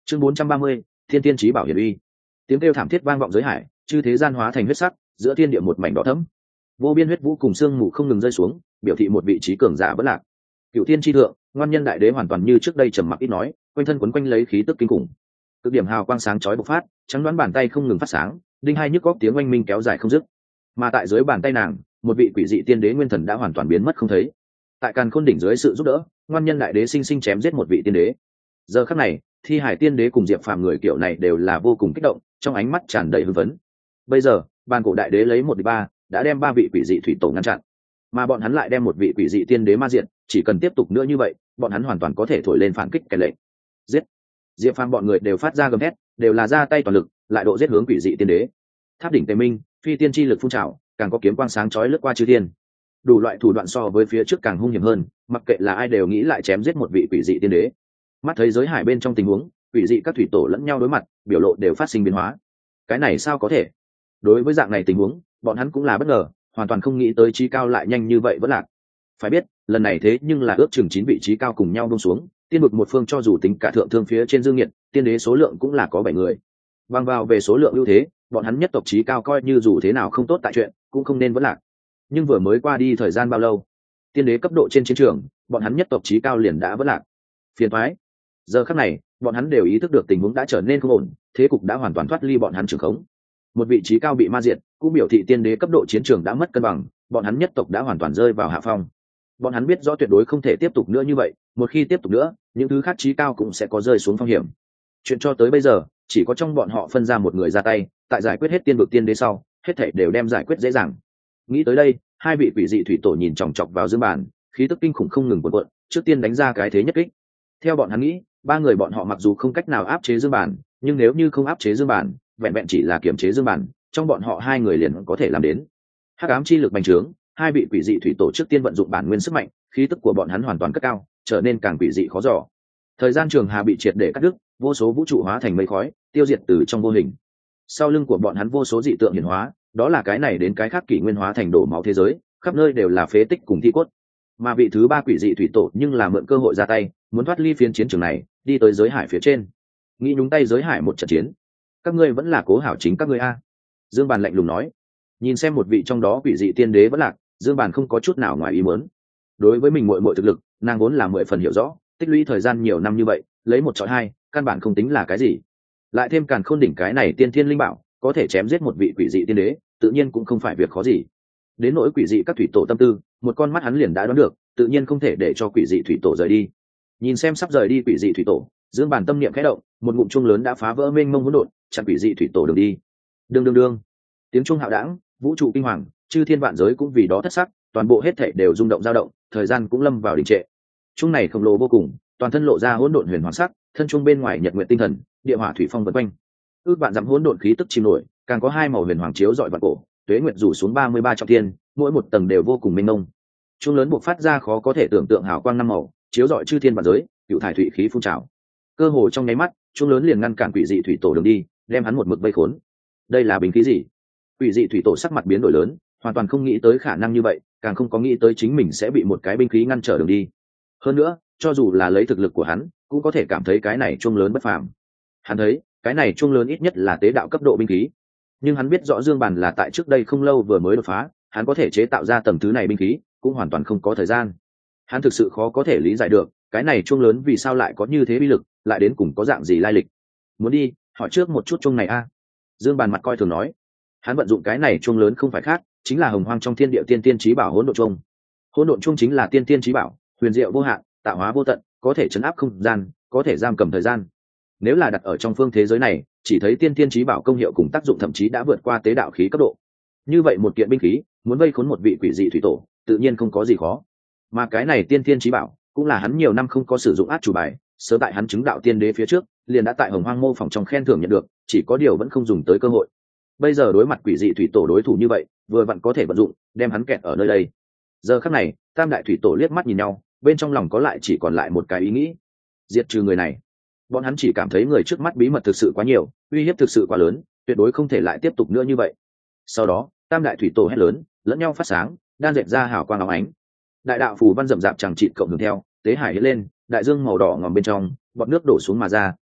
Chương 430, Thiên Tiên Chí Bảo hiển uy. Tiếng kêu thảm thiết vang vọng giới hải, chư thế gian hóa thành huyết sắc, giữa thiên địa một mảnh đỏ thẫm. Vô biên huyết vũ cùng sương mù không ngừng rơi xuống, biểu thị một vị trí cường giả bất lạc. Cửu Thiên chi thượng, ngoan nhân đại đế hoàn toàn như trước đây trầm mặc ít nói, quanh thân quấn quanh lấy khí tức kinh khủng. Cực điểm hào quang sáng chói bộc phát, trắng đoán bàn tay không ngừng phát sáng, đinh hai nhức góc tiếng oanh minh kéo dài không dứt. Mà tại dưới bàn tay nàng, một vị quỷ dị tiên đế nguyên thần đã hoàn toàn biến mất không thấy. Tại Càn Khôn đỉnh dưới sự giúp đỡ, ngoan nhân đại đế sinh sinh chém giết một vị tiên đế. Giờ khắc này, Thi Hải tiên đế cùng Diệp Phàm người kiểu này đều là vô cùng kích động, trong ánh mắt tràn đầy hưng phấn. Bây giờ, bàn cổ đại đế lấy 1-3, đã đem 3 vị quỷ dị thủy tổ ngăn chặn, mà bọn hắn lại đem một vị quỷ dị tiên đế ma diện, chỉ cần tiếp tục nữa như vậy, bọn hắn hoàn toàn có thể thổi lên phản kích cái lệnh. Giết! Diệp Phàm bọn người đều phát ra gầm thét, đều là ra tay toàn lực, lại độ giết hướng quỷ dị tiên đế. Tháp đỉnh Tề Minh, phi tiên chi lực phun trào, càng có kiếm quang sáng chói lướt qua chư thiên. Đủ loại thủ đoạn so với phía trước càng hung hiểm hơn, mặc kệ là ai đều nghĩ lại chém giết một vị quỷ dị tiên đế. Mắt thấy giới hải bên trong tình huống, quỷ dị các thủy tổ lẫn nhau đối mặt, biểu lộ đều phát sinh biến hóa. Cái này sao có thể? Đối với dạng này tình huống, bọn hắn cũng là bất ngờ, hoàn toàn không nghĩ tới trí cao lại nhanh như vậy vẫn lạc. Phải biết, lần này thế nhưng là ước chừng 9 vị trí cao cùng nhau buông xuống, tiên vực một phương cho dù tính cả thượng thương phía trên dương nghiệt, tiên đế số lượng cũng là có 7 người. Bằng vào về số lượng ưu thế, bọn hắn nhất tộc trí cao coi như dù thế nào không tốt tại chuyện, cũng không nên vẫn lạc. Nhưng vừa mới qua đi thời gian bao lâu, tiên đế cấp độ trên chiến trường, bọn hắn nhất tộc trí cao liền đã vẫn lạc. Phiền toái. Giờ khắc này, bọn hắn đều ý thức được tình huống đã trở nên không ổn, thế cục đã hoàn toàn thoát ly bọn hắn trường khống. Một vị trí cao bị ma diệt, cũng biểu thị tiên đế cấp độ chiến trường đã mất cân bằng, bọn hắn nhất tộc đã hoàn toàn rơi vào hạ phong. Bọn hắn biết rõ tuyệt đối không thể tiếp tục nữa như vậy, một khi tiếp tục nữa, những thứ khác trí cao cũng sẽ có rơi xuống phong hiểm. Chuyện cho tới bây giờ, chỉ có trong bọn họ phân ra một người ra tay, tại giải quyết hết tiên vực tiên đế sau, hết thảy đều đem giải quyết dễ dàng. Nghĩ tới đây, hai vị quỷ dị thủy tổ nhìn chòng chọc vào Dương Bản, khí tức kinh khủng không ngừng cuộn cuộn, trước tiên đánh ra cái thế nhất kích. Theo bọn hắn nghĩ, 3 người bọn họ mặc dù không cách nào áp chế Dương Bản, nhưng nếu như không áp chế Dương Bản, vẹn vẹn chỉ là kiểm chế Dương Bản, trong bọn họ 2 người liền có thể làm đến. Hắc ám chi lực bành trướng, hai vị quỷ dị thủy tổ trước tiên vận dụng bản nguyên sức mạnh, khí tức của bọn hắn hoàn toàn cất cao, trở nên càng quỷ dị khó dò. Thời gian trường hà bị triệt để cắt đứt, vô số vũ trụ hóa thành mây khói, tiêu diệt từ trong vô hình. Sau lưng của bọn hắn vô số dị tượng hiển hóa, đó là cái này đến cái khác kỷ nguyên hóa thành đổ máu thế giới, khắp nơi đều là phế tích cùng thi cốt. Mà vị thứ 3 quỷ dị thủy tổ nhưng là mượn cơ hội ra tay, muốn thoát ly phiến chiến trường này, đi tới giới hải phía trên, nghĩ nhúng tay giới hải một trận chiến. Các ngươi vẫn là cố hảo chính các ngươi a. Dương Bàn lạnh lùng nói. Nhìn xem một vị trong đó quỷ dị tiên đế vẫn lạc, Dương Bàn không có chút nào ngoài ý muốn. Đối với mình muội thực lực, nàng vốn là 10 phần hiểu rõ, tích lũy thời gian nhiều năm như vậy, lấy 1 chọi 2, căn bản không tính là cái gì. Lại thêm Càn Khôn đỉnh cái này tiên thiên linh bảo, có thể chém giết một vị quỷ dị tiên đế, tự nhiên cũng không phải việc khó gì. Đến nỗi quỷ dị các thủy tổ tâm tư, một con mắt hắn liền đã đoán được, tự nhiên không thể để cho quỷ dị thủy tổ rời đi. Nhìn xem sắp rời đi quỷ dị thủy tổ, Dương Bàn tâm niệm khẽ động, một ngụm chuông lớn đã phá vỡ mênh mông hỗn độn, chặn quỷ dị thủy tổ đường đi. Đương đương đương, tiếng chuông hạo đãng, vũ trụ kinh hoàng, chư thiên vạn giới cũng vì đó thất sắc, toàn bộ hết thảy đều rung động dao động, thời gian cũng lâm vào đình trệ. Chuông này khổng lồ vô cùng, toàn thân lộ ra hỗn độn huyền hoàng sắc, thân chuông bên ngoài nhật nguyện tinh thần, địa hỏa thủy phong vần quanh. Ước vạn dặm hỗn độn khí tức chìm nổi, càng có 2 màu huyền hoàng chiếu rọi vạn cổ, tuế nguyệt rủ xuống 33 trọng thiên, mỗi một tầng đều vô cùng mênh mông. Chuông lớn buộc phát ra khó có thể tưởng tượng hào quang 5 màu, chiếu rọi chư thiên vạn giới, cựu thải thủy khí phun trào. Cơ hồ trong nháy mắt, chuông lớn liền ngăn cản quỷ dị thủy tổ đường đi, đem hắn một mực vây khốn. Đây là binh khí gì? Quỷ dị thủy tổ sắc mặt biến đổi lớn, hoàn toàn không nghĩ tới khả năng như vậy, càng không có nghĩ tới chính mình sẽ bị một cái binh khí ngăn trở đường đi. Hơn nữa, cho dù là lấy thực lực của hắn, cũng có thể cảm thấy cái này chuông lớn bất phàm. Hắn thấy, cái này chuông lớn ít nhất là tế đạo cấp độ binh khí. Nhưng hắn biết rõ Dương Bàn là tại trước đây không lâu vừa mới đột phá, hắn có thể chế tạo ra tầng thứ này binh khí, cũng hoàn toàn không có thời gian. Hắn thực sự khó có thể lý giải được, cái này chuông lớn vì sao lại có như thế uy lực, lại đến cùng có dạng gì lai lịch. Muốn đi, hỏi trước một chút chuông này a. Dương Bàn mặt coi thường nói. Hắn vận dụng cái này chuông lớn không phải khác, chính là hồng hoang trong thiên địa tiên tiên chí bảo hỗn độn chuông. Hỗn độn chuông chính là tiên tiên chí bảo, huyền diệu vô hạn, tạo hóa vô tận, có thể chấn áp không gian, có thể giam cầm thời gian. Nếu là đặt ở trong phương thế giới này, chỉ thấy tiên tiên chí bảo công hiệu cùng tác dụng thậm chí đã vượt qua tế đạo khí cấp độ. Như vậy một kiện binh khí, muốn vây khốn một vị quỷ dị thủy tổ, tự nhiên không có gì khó. Mà cái này tiên tiên chí bảo, cũng là hắn nhiều năm không có sử dụng át chủ bài, sớm tại hắn chứng đạo tiên đế phía trước, liền đã tại hồng hoang mô phỏng trong khen thưởng nhận được, chỉ có điều vẫn không dùng tới cơ hội. Bây giờ đối mặt quỷ dị thủy tổ đối thủ như vậy, vừa vặn có thể vận dụng, đem hắn kẹt ở nơi đây. Giờ khắc này, tam đại thủy tổ liếc mắt nhìn nhau, bên trong lòng có lại chỉ còn lại một cái ý nghĩ: diệt trừ người này. Bọn hắn chỉ cảm thấy người trước mắt bí mật thực sự quá nhiều, uy hiếp thực sự quá lớn, tuyệt đối không thể lại tiếp tục nữa như vậy. Sau đó, tam đại thủy tổ hét lớn, lẫn nhau phát sáng, đan dệt ra hào quang óng ánh. Đại đạo phù văn rậm rạp chẳng chịt cộng hưởng theo, tế hải hiện lên, đại dương màu đỏ ngòm bên trong, bọt nước đổ xuống mà ra,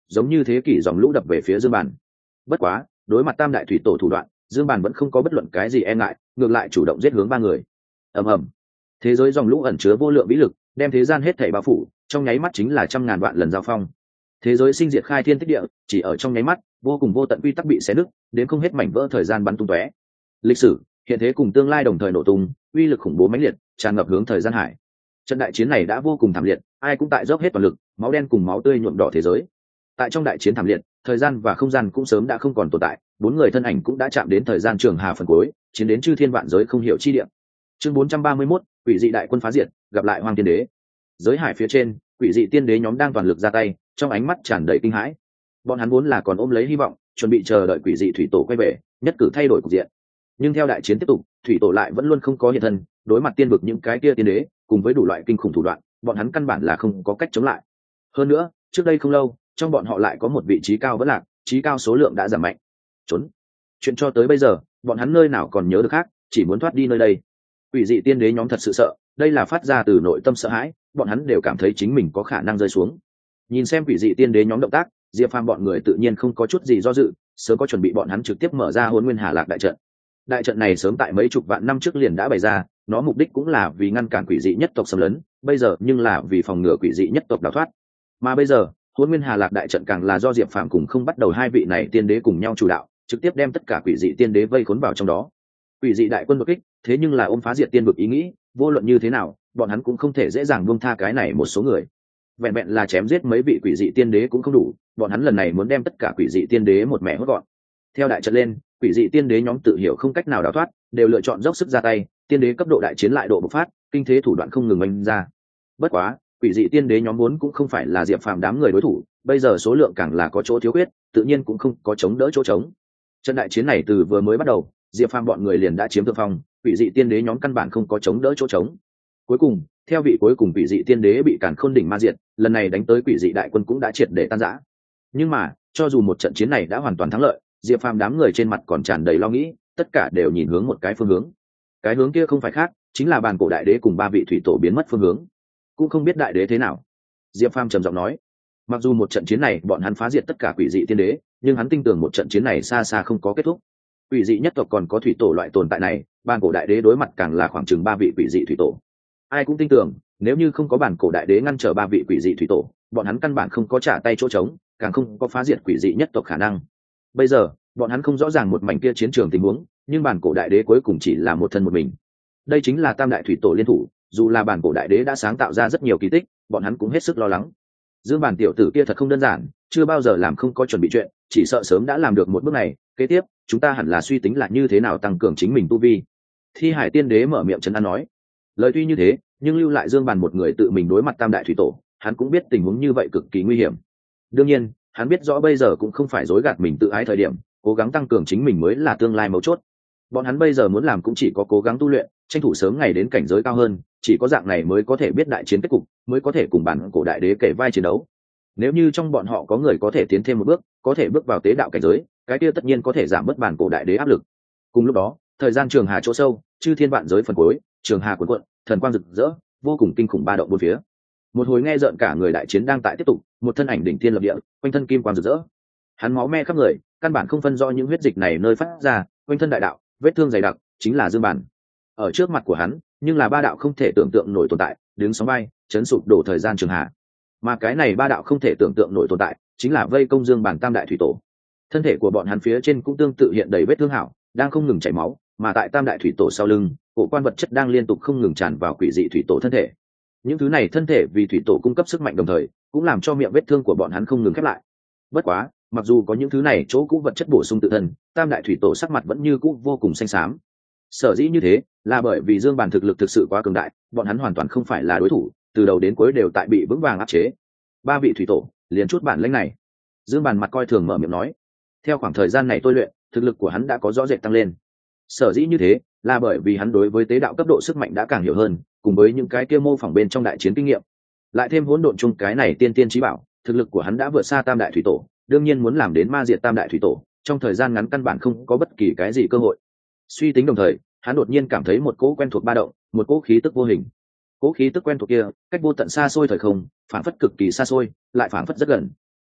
giống như thế kỷ dòng lũ đập về phía Dương Bàn. Bất quá đối mặt tam đại thủy tổ thủ đoạn, Dương Bàn vẫn không có bất luận cái gì e ngại, ngược lại chủ động giết hướng ba người. Ầm ầm, thế giới dòng lũ ẩn chứa vô lượng vĩ lực, đem thế gian hết thảy bao phủ, trong nháy mắt chính là trăm ngàn vạn lần giao phong. Thế giới sinh diệt khai thiên tích địa, chỉ ở trong nháy mắt, vô cùng vô tận quy tắc bị xé nứt, đến không hết mảnh vỡ thời gian bắn tung tóe. Lịch sử, hiện thế cùng tương lai đồng thời nổ tung, uy lực khủng bố mãnh liệt, tràn ngập hướng thời gian hải. Trận đại chiến này đã vô cùng thảm liệt, ai cũng tại dốc hết toàn lực, máu đen cùng máu tươi nhuộm đỏ thế giới. Tại trong đại chiến thảm liệt, thời gian và không gian cũng sớm đã không còn tồn tại, bốn người thân ảnh cũng đã chạm đến thời gian trường hà phần cuối, chiến đến chư thiên vạn giới không hiểu chi địa. Chương 431, quỷ dị đại quân phá diệt, gặp lại Hoàng Tiên Đế. Giới hải phía trên, quỷ dị tiên đế nhóm đang toàn lực ra tay, trong ánh mắt tràn đầy kinh hãi. Bọn hắn vốn là còn ôm lấy hy vọng, chuẩn bị chờ đợi quỷ dị thủy tổ quay về, nhất cử thay đổi cục diện. Nhưng theo đại chiến tiếp tục, thủy tổ lại vẫn luôn không có hiện thân, đối mặt tiên vực những cái kia tiên đế, cùng với đủ loại kinh khủng thủ đoạn, bọn hắn căn bản là không có cách chống lại. Hơn nữa, trước đây không lâu, trong bọn họ lại có một vị trí cao vẫn lạc, trí cao số lượng đã giảm mạnh. Trốn. Chuyện cho tới bây giờ, bọn hắn nơi nào còn nhớ được khác, chỉ muốn thoát đi nơi đây. Quỷ dị tiên đế nhóm thật sự sợ, đây là phát ra từ nội tâm sợ hãi, bọn hắn đều cảm thấy chính mình có khả năng rơi xuống. Nhìn xem quỷ dị tiên đế nhóm động tác, Diệp Phàm bọn người tự nhiên không có chút gì do dự, sớm có chuẩn bị, bọn hắn trực tiếp mở ra Hỗn Nguyên Hà Lạc đại trận. Đại trận này sớm tại mấy chục vạn năm trước liền đã bày ra, nó mục đích cũng là vì ngăn cản quỷ dị nhất tộc xâm lấn, bây giờ nhưng là vì phòng ngừa quỷ dị nhất tộc đào thoát. Mà bây giờ, Hỗn Nguyên Hà Lạc đại trận càng là do Diệp Phàm cùng không bắt đầu hai vị này tiên đế cùng nhau chủ đạo, trực tiếp đem tất cả quỷ dị tiên đế vây khốn vào trong đó. Quỷ dị đại quân đột kích, thế nhưng là ôm phá diệt tiên vực ý nghĩ, vô luận như thế nào, bọn hắn cũng không thể dễ dàng buông tha cái này một số người. Vẹn vẹn là chém giết mấy vị quỷ dị tiên đế cũng không đủ, bọn hắn lần này muốn đem tất cả quỷ dị tiên đế một mẻ hốt gọn. Theo đại trận lên, quỷ dị tiên đế nhóm tự hiểu không cách nào đào thoát, đều lựa chọn dốc sức ra tay, tiên đế cấp độ đại chiến lại độ bộc phát, kinh thế thủ đoạn không ngừng oanh ra. Bất quá, quỷ dị tiên đế nhóm muốn cũng không phải là Diệp Phàm đám người đối thủ, bây giờ số lượng càng là có chỗ thiếu khuyết, tự nhiên cũng không có chống đỡ chỗ trống. Trận đại chiến này từ vừa mới bắt đầu, Diệp Phàm bọn người liền đã chiếm thượng phong, quỷ dị tiên đế nhóm căn bản không có chống đỡ chỗ trống. Cuối cùng, theo vị cuối cùng quỷ dị tiên đế bị Càn Khôn đỉnh ma diệt, lần này đánh tới quỷ dị đại quân cũng đã triệt để tan rã. Nhưng mà, cho dù một trận chiến này đã hoàn toàn thắng lợi, Diệp Phàm đám người trên mặt còn tràn đầy lo nghĩ, tất cả đều nhìn hướng một cái phương hướng. Cái hướng kia không phải khác, chính là bàn cổ đại đế cùng ba vị thủy tổ biến mất phương hướng. Cũng không biết đại đế thế nào. Diệp Phàm trầm giọng nói, mặc dù một trận chiến này bọn hắn phá diệt tất cả quỷ dị tiên đế, nhưng hắn tin tưởng một trận chiến này xa xa không có kết thúc. Quỷ dị nhất tộc còn có thủy tổ loại tồn tại này, bàn cổ đại đế đối mặt càng là khoảng chừng ba vị quỷ dị thủy tổ. Ai cũng tin tưởng, nếu như không có bàn cổ đại đế ngăn trở ba vị quỷ dị thủy tổ, bọn hắn căn bản không có trả tay chỗ trống, càng không có phá diệt quỷ dị nhất tộc khả năng. Bây giờ, bọn hắn không rõ ràng một mảnh kia chiến trường tình huống, nhưng bàn cổ đại đế cuối cùng chỉ là một thân một mình. Đây chính là tam đại thủy tổ liên thủ, dù là bàn cổ đại đế đã sáng tạo ra rất nhiều kỳ tích, bọn hắn cũng hết sức lo lắng. Dương Bản tiểu tử kia thật không đơn giản, chưa bao giờ làm không có chuẩn bị chuyện, chỉ sợ sớm đã làm được một bước này. Kế tiếp, chúng ta hẳn là suy tính là như thế nào tăng cường chính mình tu vi. Thi Hải Tiên Đế mở miệng trấn an nói. Lời tuy như thế, nhưng lưu lại Dương Bản một người tự mình đối mặt tam đại thủy tổ, hắn cũng biết tình huống như vậy cực kỳ nguy hiểm. Đương nhiên, hắn biết rõ bây giờ cũng không phải dối gạt mình tự ái thời điểm, cố gắng tăng cường chính mình mới là tương lai mấu chốt. Bọn hắn bây giờ muốn làm cũng chỉ có cố gắng tu luyện, tranh thủ sớm ngày đến cảnh giới cao hơn, chỉ có dạng này mới có thể biết đại chiến kết cục, mới có thể cùng bản cổ đại đế kể vai chiến đấu. Nếu như trong bọn họ có người có thể tiến thêm một bước, có thể bước vào tế đạo cảnh giới, cái kia tất nhiên có thể giảm bớt bản cổ đại đế áp lực. Cùng lúc đó, thời gian trường hà chỗ sâu, chư thiên vạn giới phần cuối, trường hà cuồn cuộn, thần quang rực rỡ, vô cùng kinh khủng ba động bốn phía. Một hồi nghe rợn cả người đại chiến đang tại tiếp tục, một thân ảnh đỉnh thiên lập địa, quanh thân kim quang rực rỡ. Hắn máu me khắp người, căn bản không phân rõ những huyết dịch này nơi phát ra, quanh thân đại đạo, vết thương dày đặc, chính là Dương Bản. Ở trước mặt của hắn, nhưng là ba đạo không thể tưởng tượng nổi tồn tại, đứng sóng vai, chấn sụp đổ thời gian trường hà. Mà cái này ba đạo không thể tưởng tượng nổi tồn tại, chính là vây công Dương Bản tam đại thủy tổ. Thân thể của bọn hắn phía trên cũng tương tự hiện đầy vết thương hảo, đang không ngừng chảy máu, mà tại tam đại thủy tổ sau lưng, cổ quan vật chất đang liên tục không ngừng tràn vào quỷ dị thủy tổ thân thể. Những thứ này thân thể vì thủy tổ cung cấp sức mạnh đồng thời, cũng làm cho miệng vết thương của bọn hắn không ngừng khép lại. Bất quá, mặc dù có những thứ này chỗ cũ vật chất bổ sung tự thân, tam đại thủy tổ sắc mặt vẫn như cũ vô cùng xanh xám. Sở dĩ như thế là bởi vì Dương Bản thực lực thực sự quá cường đại, bọn hắn hoàn toàn không phải là đối thủ, từ đầu đến cuối đều tại bị vững vàng áp chế. Ba vị thủy tổ liền chút bản lĩnh này. Dương Bản mặt coi thường mở miệng nói. Theo khoảng thời gian này tôi luyện, thực lực của hắn đã có rõ rệt tăng lên. Sở dĩ như thế là bởi vì hắn đối với tế đạo cấp độ sức mạnh đã càng hiểu hơn, cùng với những cái kia mô phỏng bên trong đại chiến kinh nghiệm, lại thêm hỗn độn chung cái này tiên tiên chí bảo, thực lực của hắn đã vượt xa tam đại thủy tổ, đương nhiên muốn làm đến ma diệt tam đại thủy tổ, trong thời gian ngắn căn bản không có bất kỳ cái gì cơ hội. Suy tính đồng thời, hắn đột nhiên cảm thấy một cỗ quen thuộc ba động, một cỗ khí tức vô hình. Cỗ khí tức quen thuộc kia, cách vô tận xa xôi thời không, phảng phất cực kỳ xa xôi, lại phảng phất rất gần.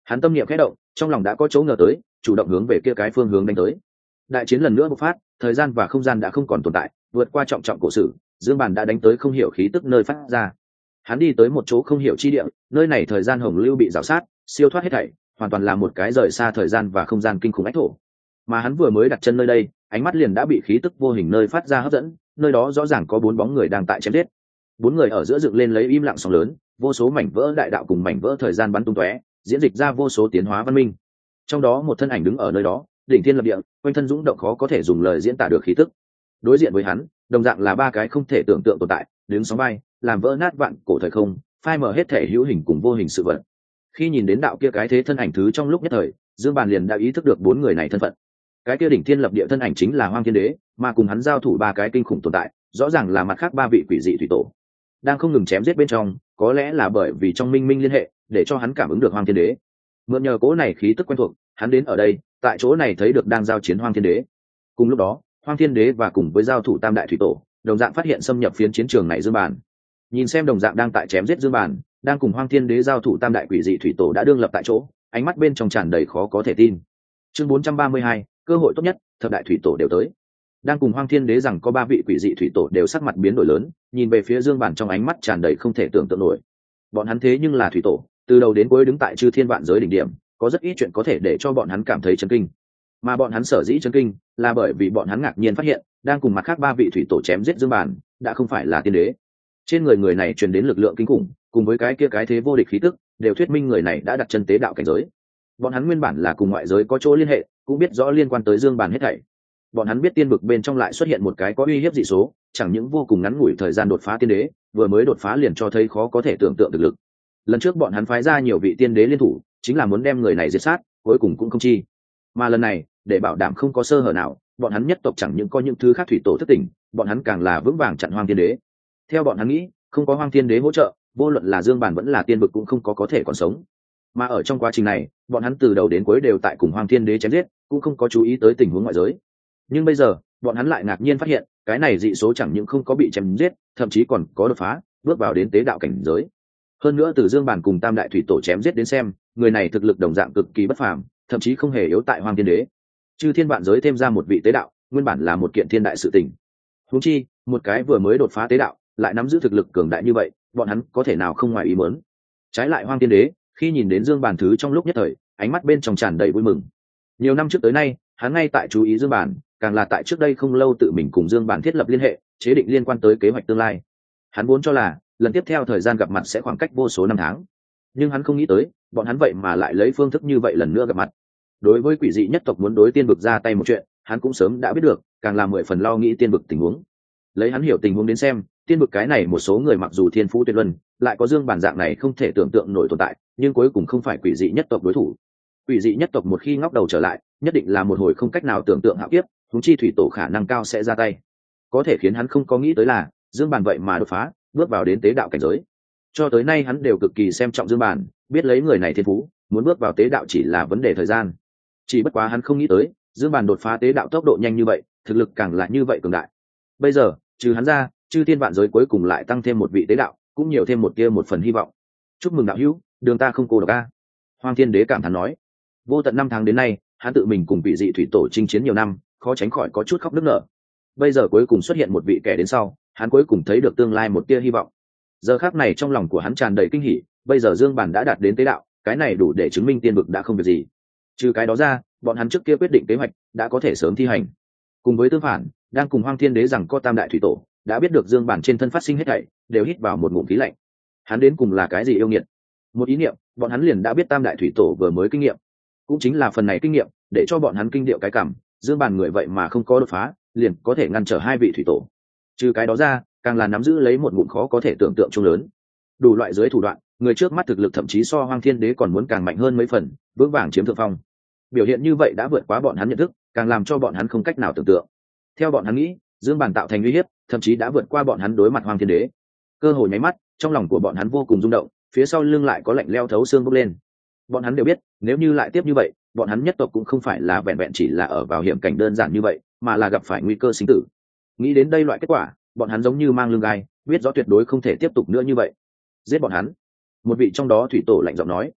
Hắn tâm niệm khẽ động, trong lòng đã có chỗ ngờ tới, chủ động hướng về kia cái phương hướng đánh tới. Đại chiến lần nữa bộc phát, thời gian và không gian đã không còn tồn tại, vượt qua trọng trọng cổ sử, Dương Bàn đã đánh tới không hiểu khí tức nơi phát ra. Hắn đi tới một chỗ không hiểu chi địa, nơi này thời gian hồng lưu bị rào sát, siêu thoát hết thảy, hoàn toàn là một cái rời xa thời gian và không gian kinh khủng ách thổ. Mà hắn vừa mới đặt chân nơi đây, ánh mắt liền đã bị khí tức vô hình nơi phát ra hấp dẫn, nơi đó rõ ràng có 4 bóng người đang tại chém giết. 4 người ở giữa dựng lên lấy im lặng sóng lớn, vô số mảnh vỡ đại đạo cùng mảnh vỡ thời gian bắn tung tóe, diễn dịch ra vô số tiến hóa văn minh. Trong đó một thân ảnh đứng ở nơi đó, đỉnh thiên lập địa, quanh thân dũng động khó có thể dùng lời diễn tả được khí tức. Đối diện với hắn, đồng dạng là 3 cái không thể tưởng tượng tồn tại, đứng sóng vai, làm vỡ nát vạn cổ thời không, phai mờ hết thể hữu hình cùng vô hình sự vật. Khi nhìn đến đạo kia cái thế thân ảnh thứ trong lúc nhất thời, Dương Bàn liền đã ý thức được 4 người này thân phận. Cái kia đỉnh thiên lập địa thân ảnh chính là Hoang Thiên Đế, mà cùng hắn giao thủ 3 cái kinh khủng tồn tại, rõ ràng là mặt khác 3 vị quỷ dị thủy tổ. Đang không ngừng chém giết bên trong, có lẽ là bởi vì trong minh minh liên hệ, để cho hắn cảm ứng được Hoang Thiên Đế. Mượn nhờ cố này khí tức quen thuộc, hắn đến ở đây, tại chỗ này thấy được đang giao chiến Hoang Thiên Đế. Cùng lúc đó, Hoang Thiên Đế và cùng với giao thủ Tam đại thủy tổ, đồng dạng phát hiện xâm nhập phiến chiến trường này Dương Bàn. Nhìn xem đồng dạng đang tại chém giết Dương Bàn, đang cùng Hoang Thiên Đế giao thủ Tam đại quỷ dị thủy tổ đã đương lập tại chỗ, ánh mắt bên trong tràn đầy khó có thể tin. Chương 432, cơ hội tốt nhất, thập đại thủy tổ đều tới. Đang cùng Hoang Thiên Đế rằng có 3 vị quỷ dị thủy tổ đều sắc mặt biến đổi lớn, nhìn về phía Dương Bàn trong ánh mắt tràn đầy không thể tưởng tượng nổi. Bọn hắn thế nhưng là thủy tổ, từ đầu đến cuối đứng tại chư thiên vạn giới đỉnh điểm, có rất ít chuyện có thể để cho bọn hắn cảm thấy chấn kinh. Mà bọn hắn sở dĩ chấn kinh, là bởi vì bọn hắn ngạc nhiên phát hiện, đang cùng mặt khác 3 vị thủy tổ chém giết Dương Bàn, đã không phải là tiên đế. Trên người người này truyền đến lực lượng kinh khủng, cùng với cái kia cái thế vô địch khí tức, đều thuyết minh người này đã đặt chân tế đạo cảnh giới. Bọn hắn nguyên bản là cùng ngoại giới có chỗ liên hệ, cũng biết rõ liên quan tới Dương Bàn hết thảy. Bọn hắn biết tiên vực bên trong lại xuất hiện một cái có uy hiếp dị số, chẳng những vô cùng ngắn ngủi thời gian đột phá tiên đế, vừa mới đột phá liền cho thấy khó có thể tưởng tượng thực lực. Lần trước bọn hắn phái ra nhiều vị tiên đế liên thủ, chính là muốn đem người này diệt sát, cuối cùng cũng không chi. Mà lần này, để bảo đảm không có sơ hở nào, bọn hắn nhất tộc chẳng những có những thứ khác thủy tổ thất tỉnh, bọn hắn càng là vững vàng chặn Hoang Thiên Đế. Theo bọn hắn nghĩ, không có Hoang Thiên Đế hỗ trợ, vô luận là Dương Bàn vẫn là tiên vực cũng không có thể còn sống. Mà ở trong quá trình này, bọn hắn từ đầu đến cuối đều tại cùng Hoang Thiên Đế chém giết, cũng không có chú ý tới tình huống ngoại giới. Nhưng bây giờ, bọn hắn lại ngạc nhiên phát hiện, cái này dị số chẳng những không có bị chém giết, thậm chí còn có đột phá, bước vào đến tế đạo cảnh giới. Hơn nữa từ Dương Bàn cùng Tam đại thủy tổ chém giết đến xem, người này thực lực đồng dạng cực kỳ bất phàm, thậm chí không hề yếu tại Hoang Thiên Đế. Chư thiên vạn giới thêm ra một vị tế đạo, nguyên bản là một kiện thiên đại sự tình. Huống chi, một cái vừa mới đột phá tế đạo, lại nắm giữ thực lực cường đại như vậy, bọn hắn có thể nào không ngoài ý muốn. Trái lại Hoang Thiên Đế, khi nhìn đến Dương Bàn thứ trong lúc nhất thời, ánh mắt bên trong tràn đầy vui mừng. Nhiều năm trước tới nay, hắn ngay tại chú ý Dương Bàn, càng là tại trước đây không lâu tự mình cùng Dương Bàn thiết lập liên hệ, chế định liên quan tới kế hoạch tương lai. Hắn vốn cho là lần tiếp theo thời gian gặp mặt sẽ khoảng cách vô số năm tháng, nhưng hắn không nghĩ tới, bọn hắn vậy mà lại lấy phương thức như vậy lần nữa gặp mặt. Đối với quỷ dị nhất tộc muốn đối tiên vực ra tay một chuyện, hắn cũng sớm đã biết được, càng là 10 phần lo nghĩ tiên vực tình huống. Lấy hắn hiểu tình huống đến xem, tiên vực cái này một số người mặc dù thiên phú tuyệt luân, lại có Dương Bàn dạng này không thể tưởng tượng nổi tồn tại, nhưng cuối cùng không phải quỷ dị nhất tộc đối thủ. Quỷ dị nhất tộc một khi ngóc đầu trở lại, nhất định là một hồi không cách nào tưởng tượng hạo kiếp, huống chi thủy tổ khả năng cao sẽ ra tay. Có thể khiến hắn không có nghĩ tới là, Dương Bàn vậy mà đột phá, bước vào đến tế đạo cảnh giới. Cho tới nay hắn đều cực kỳ xem trọng Dương Bàn, biết lấy người này thiên phú, muốn bước vào tế đạo chỉ là vấn đề thời gian. Chỉ bất quá hắn không nghĩ tới, Dương Bàn đột phá tế đạo tốc độ nhanh như vậy, thực lực càng là như vậy cường đại. Bây giờ, trừ hắn ra, chư thiên vạn giới cuối cùng lại tăng thêm một vị tế đạo, cũng nhiều thêm một tia một phần hy vọng. Chúc mừng đạo hữu, đường ta không cô độc a. Hoang Thiên Đế cảm thán nói. Vô tận 5 tháng đến nay, hắn tự mình cùng vị dị thủy tổ chinh chiến nhiều năm, khó tránh khỏi có chút khóc nức nở. Bây giờ cuối cùng xuất hiện một vị kẻ đến sau, hắn cuối cùng thấy được tương lai một tia hy vọng. Giờ khắc này trong lòng của hắn tràn đầy kinh hỉ, bây giờ Dương Bàn đã đạt đến tế đạo, cái này đủ để chứng minh tiên vực đã không việc gì. Trừ cái đó ra, bọn hắn trước kia quyết định kế hoạch đã có thể sớm thi hành. Cùng với tương phản, đang cùng Hoang Thiên Đế rằng có Tam đại thủy tổ, đã biết được Dương Bàn trên thân phát sinh hết thảy, đều hít vào một ngụm khí lạnh. Hắn đến cùng là cái gì yêu nghiệt? Một ý niệm, bọn hắn liền đã biết Tam đại thủy tổ vừa mới kinh nghiệm. Cũng chính là phần này kinh nghiệm, để cho bọn hắn kinh điệu cái cảm, Dương Bàn người vậy mà không có đột phá, liền có thể ngăn trở 2 vị thủy tổ. Trừ cái đó ra, càng là nắm giữ lấy một ngụm khó có thể tưởng tượng chung lớn. Đủ loại dưới thủ đoạn, người trước mắt thực lực thậm chí so Hoang Thiên Đế còn muốn càng mạnh hơn mấy phần, vững vàng chiếm thượng phong. Biểu hiện như vậy đã vượt quá bọn hắn nhận thức, càng làm cho bọn hắn không cách nào tưởng tượng. Theo bọn hắn nghĩ, Dương Bàn tạo thành uy hiếp, thậm chí đã vượt qua bọn hắn đối mặt Hoang Thiên Đế. Cơ hội nháy mắt, trong lòng của bọn hắn vô cùng rung động, phía sau lưng lại có lạnh leo thấu xương bốc lên. Bọn hắn đều biết, nếu như lại tiếp như vậy, bọn hắn nhất tộc cũng không phải là vẹn vẹn chỉ là ở vào hiểm cảnh đơn giản như vậy, mà là gặp phải nguy cơ sinh tử. Nghĩ đến đây loại kết quả, bọn hắn giống như mang lưng gai, biết rõ tuyệt đối không thể tiếp tục nữa như vậy. Giết bọn hắn. Một vị trong đó thủy tổ lạnh giọng nói.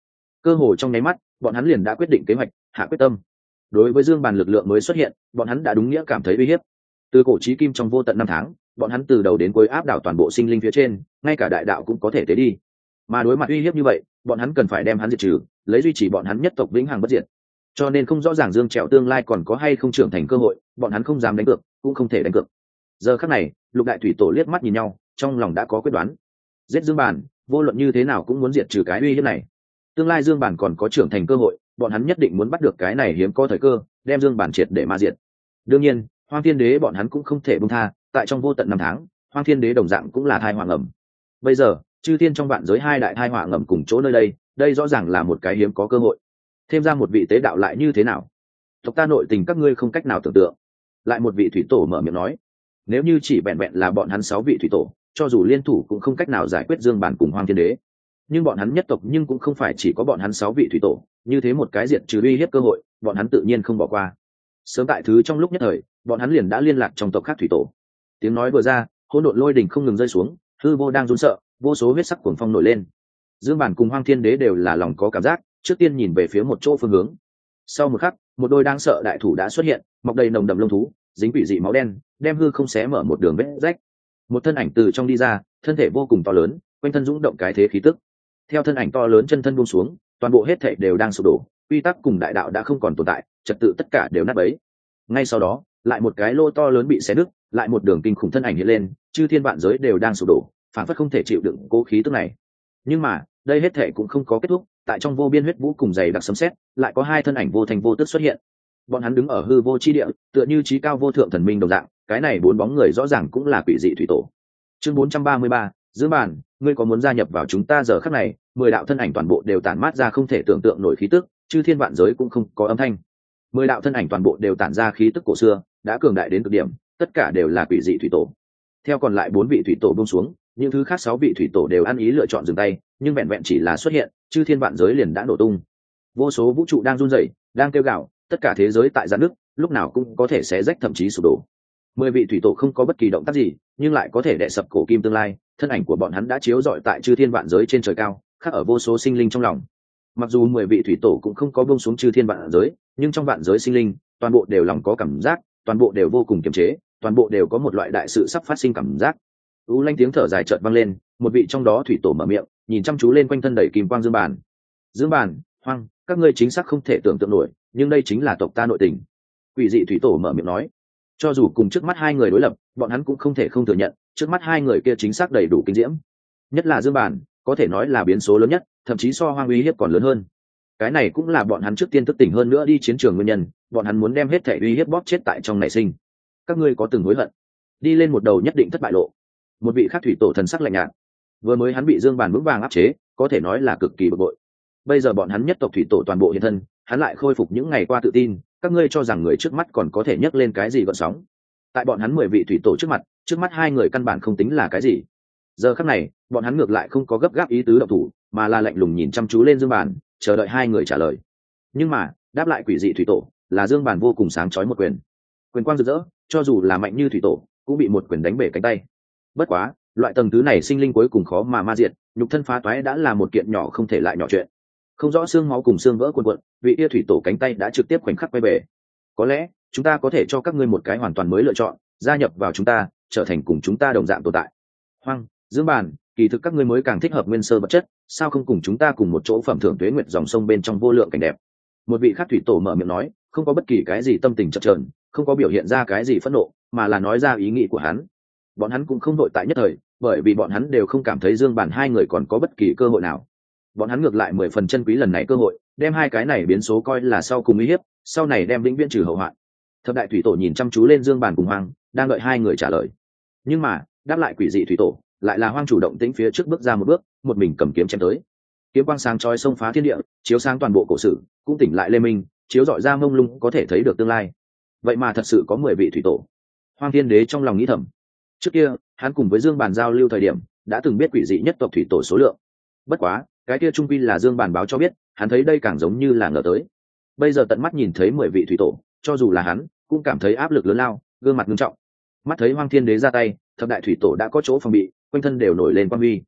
cơ hồ trong nháy mắt bọn hắn liền đã quyết định kế hoạch, hạ quyết tâm. Đối với Dương Bàn lực lượng mới xuất hiện, bọn hắn đã đúng nghĩa cảm thấy uy hiếp. Từ cổ chí kim trong vô tận năm tháng, bọn hắn từ đầu đến cuối áp đảo toàn bộ sinh linh phía trên, ngay cả đại đạo cũng có thể tế đi. Mà đối mặt uy hiếp như vậy, bọn hắn cần phải đem hắn diệt trừ, lấy duy trì bọn hắn nhất tộc vĩnh hằng bất diệt. Cho nên không rõ ràng Dương Trẹo tương lai còn có hay không trưởng thành cơ hội, bọn hắn không dám đánh cược, cũng không thể đánh cược. Giờ khắc này, lục đại thủy tổ liếc mắt nhìn nhau, trong lòng đã có quyết đoán. Giết Dương Bàn, vô luận như thế nào cũng muốn diệt trừ cái uy hiếp này. Tương lai Dương Bàn còn có trưởng thành cơ hội, bọn hắn nhất định muốn bắt được cái này hiếm có thời cơ, đem Dương Bàn triệt để ma diệt. Đương nhiên, Hoang Thiên Đế bọn hắn cũng không thể buông tha, tại trong vô tận năm tháng, Hoang Thiên Đế đồng dạng cũng là thai hoàng ẩm. Bây giờ, chư thiên trong vạn giới hai đại thai hỏa ngầm cùng chỗ nơi đây, đây rõ ràng là một cái hiếm có cơ hội. Thêm ra một vị tế đạo lại như thế nào? Tộc ta nội tình các ngươi không cách nào tưởng tượng. Lại một vị thủy tổ mở miệng nói, nếu như chỉ vẹn vẹn là bọn hắn 6 vị thủy tổ, cho dù liên thủ cũng không cách nào giải quyết Dương Bàn cùng Hoang Thiên Đế. Nhưng bọn hắn nhất tộc nhưng cũng không phải chỉ có bọn hắn 6 vị thủy tổ, như thế một cái diện trừ uy hiếp cơ hội, bọn hắn tự nhiên không bỏ qua. Sớm tại thứ trong lúc nhất thời, bọn hắn liền đã liên lạc trong tộc khác thủy tổ. Tiếng nói vừa ra, hỗn độn lôi đỉnh không ngừng rơi xuống, hư vô đang run sợ, vô số huyết sắc cuồng phong nổi lên. Dương Bàn cùng Hoang Thiên Đế đều là lòng có cảm giác, trước tiên nhìn về phía một chỗ phương hướng. Sau một khắc, một đôi đang sợ đại thủ đã xuất hiện, mọc đầy nồng đậm lông thú, dính quỷ dị máu đen, đem hư không xé mở một đường vết rách. Một thân ảnh từ trong đi ra, thân thể vô cùng to lớn, quanh thân dũng động cái thế khí tức. Theo thân ảnh to lớn chân thân buông xuống, toàn bộ hết thảy đều đang sụp đổ, quy tắc cùng đại đạo đã không còn tồn tại, trật tự tất cả đều nát bấy. Ngay sau đó, lại một cái lô to lớn bị xé nứt, lại một đường kinh khủng thân ảnh hiện lên, chư thiên vạn giới đều đang sụp đổ, phản phất không thể chịu đựng cố khí tức này. Nhưng mà, đây hết thảy cũng không có kết thúc, tại trong vô biên huyết vũ cùng dày đặc sấm sét, lại có hai thân ảnh vô thành vô tức xuất hiện. Bọn hắn đứng ở hư vô chi địa, tựa như chí cao vô thượng thần minh đồng dạng, cái này bốn bóng người rõ ràng cũng là quỷ dị thủy tổ. Chương 433, Dương Bàn, ngươi có muốn gia nhập vào chúng ta? Giờ khắc này, 10 đạo thân ảnh toàn bộ đều tản mát ra không thể tưởng tượng nổi khí tức, chư thiên vạn giới cũng không có âm thanh. 10 đạo thân ảnh toàn bộ đều tản ra khí tức cổ xưa, đã cường đại đến cực điểm, tất cả đều là quỷ dị thủy tổ. Theo còn lại 4 vị thủy tổ buông xuống, những thứ khác 6 vị thủy tổ đều ăn ý lựa chọn dừng tay, nhưng vẹn vẹn chỉ là xuất hiện, chư thiên vạn giới liền đã nổ tung. Vô số vũ trụ đang run rẩy, đang kêu gào, tất cả thế giới tại giãn nứt, lúc nào cũng có thể xé rách thậm chí sụp đổ. 10 vị thủy tổ không có bất kỳ động tác gì, nhưng lại có thể đè sập cổ kim tương lai, thân ảnh của bọn hắn đã chiếu rọi tại chư thiên vạn giới trên trời cao, khắc ở vô số sinh linh trong lòng. Mặc dù 10 vị thủy tổ cũng không có buông xuống chư thiên vạn giới, nhưng trong vạn giới sinh linh, toàn bộ đều lòng có cảm giác, toàn bộ đều vô cùng kiềm chế, toàn bộ đều có một loại đại sự sắp phát sinh cảm giác. U lanh tiếng thở dài chợt vang lên, một vị trong đó thủy tổ mở miệng, nhìn chăm chú lên quanh thân đầy kim quang Dương Bàn. Dương Bàn, Hoang, các ngươi chính xác không thể tưởng tượng nổi, nhưng đây chính là tộc ta nội tình. Quỷ dị thủy tổ mở miệng nói, cho dù cùng trước mắt hai người đối lập, bọn hắn cũng không thể không thừa nhận, trước mắt hai người kia chính xác đầy đủ kinh diễm. Nhất là Dương Bàn, có thể nói là biến số lớn nhất, thậm chí so Hoang uy hiếp còn lớn hơn. Cái này cũng là bọn hắn trước tiên thức tỉnh hơn nữa đi chiến trường nguyên nhân, bọn hắn muốn đem hết thể uy hiếp bóp chết tại trong nảy sinh. Các ngươi có từng hối hận? Đi lên một đầu nhất định thất bại lộ. Một vị khác thủy tổ thần sắc lạnh nhạt. Vừa mới hắn bị Dương Bàn vững vàng áp chế, có thể nói là cực kỳ bực bội. Bây giờ bọn hắn nhất tộc thủy tổ toàn bộ hiện thân, hắn lại khôi phục những ngày qua tự tin, các ngươi cho rằng người trước mắt còn có thể nhấc lên cái gì gợn sóng? Tại bọn hắn 10 vị thủy tổ trước mắt hai người căn bản không tính là cái gì. Giờ khắc này, bọn hắn ngược lại không có gấp gáp ý tứ động thủ, mà là lạnh lùng nhìn chăm chú lên Dương Bàn, chờ đợi hai người trả lời. Nhưng mà, đáp lại quỷ dị thủy tổ, là Dương Bàn vô cùng sáng chói một quyền. Quyền quang rực rỡ, cho dù là mạnh như thủy tổ, cũng bị một quyền đánh bể cánh tay. Bất quá, loại tầng thứ này sinh linh cuối cùng khó mà ma diệt, nhục thân phá toái đã là một kiện nhỏ không thể lại nhỏ chuyện. Không rõ xương máu cùng xương vỡ cuộn cuộn, vị kia thủy tổ cánh tay đã trực tiếp khoảnh khắc quay bể. Có lẽ, chúng ta có thể cho các ngươi một cái hoàn toàn mới lựa chọn, gia nhập vào chúng ta, trở thành cùng chúng ta đồng dạng tồn tại. Hoang, Dương Bàn, kỳ thực các ngươi mới càng thích hợp nguyên sơ vật chất, sao không cùng chúng ta cùng một chỗ phẩm thưởng tuế nguyệt dòng sông bên trong vô lượng cảnh đẹp? Một vị khác thủy tổ mở miệng nói, không có bất kỳ cái gì tâm tình chập chờn, không có biểu hiện ra cái gì phẫn nộ, mà là nói ra ý nghĩ của hắn. Bọn hắn cũng không đội tại nhất thời, bởi vì bọn hắn đều không cảm thấy Dương Bàn hai người còn có bất kỳ cơ hội nào. Bọn hắn ngược lại 10 phần chân quý lần này cơ hội, đem hai cái này biến số coi là sau cùng uy hiếp, sau này đem vĩnh viễn trừ hậu hoạn. Thập đại thủy tổ nhìn chăm chú lên Dương Bàn cùng Hoang, đang đợi hai người trả lời. Nhưng mà, đáp lại quỷ dị thủy tổ, lại là Hoang chủ động tĩnh phía trước bước ra một bước, một mình cầm kiếm chém tới. Kiếm quang sáng chói xông phá thiên địa, chiếu sáng toàn bộ cổ sử, cũng tỉnh lại Lê Minh, chiếu rọi ra mông lung có thể thấy được tương lai. Vậy mà thật sự có 10 vị thủy tổ. Hoang Thiên Đế trong lòng nghĩ thầm. Trước kia, hắn cùng với Dương Bàn giao lưu thời điểm, đã từng biết quỷ dị nhất tộc thủy tổ số lượng. Bất quá, cái kia trung quy là Dương Bàn báo cho biết, hắn thấy đây càng giống như là ngờ tới. Bây giờ tận mắt nhìn thấy 10 vị thủy tổ, cho dù là hắn, cũng cảm thấy áp lực lớn lao, gương mặt nghiêm trọng. Mắt thấy Hoang Thiên Đế ra tay, thập đại thủy tổ đã có chỗ phòng bị, quanh thân đều nổi lên quang huy.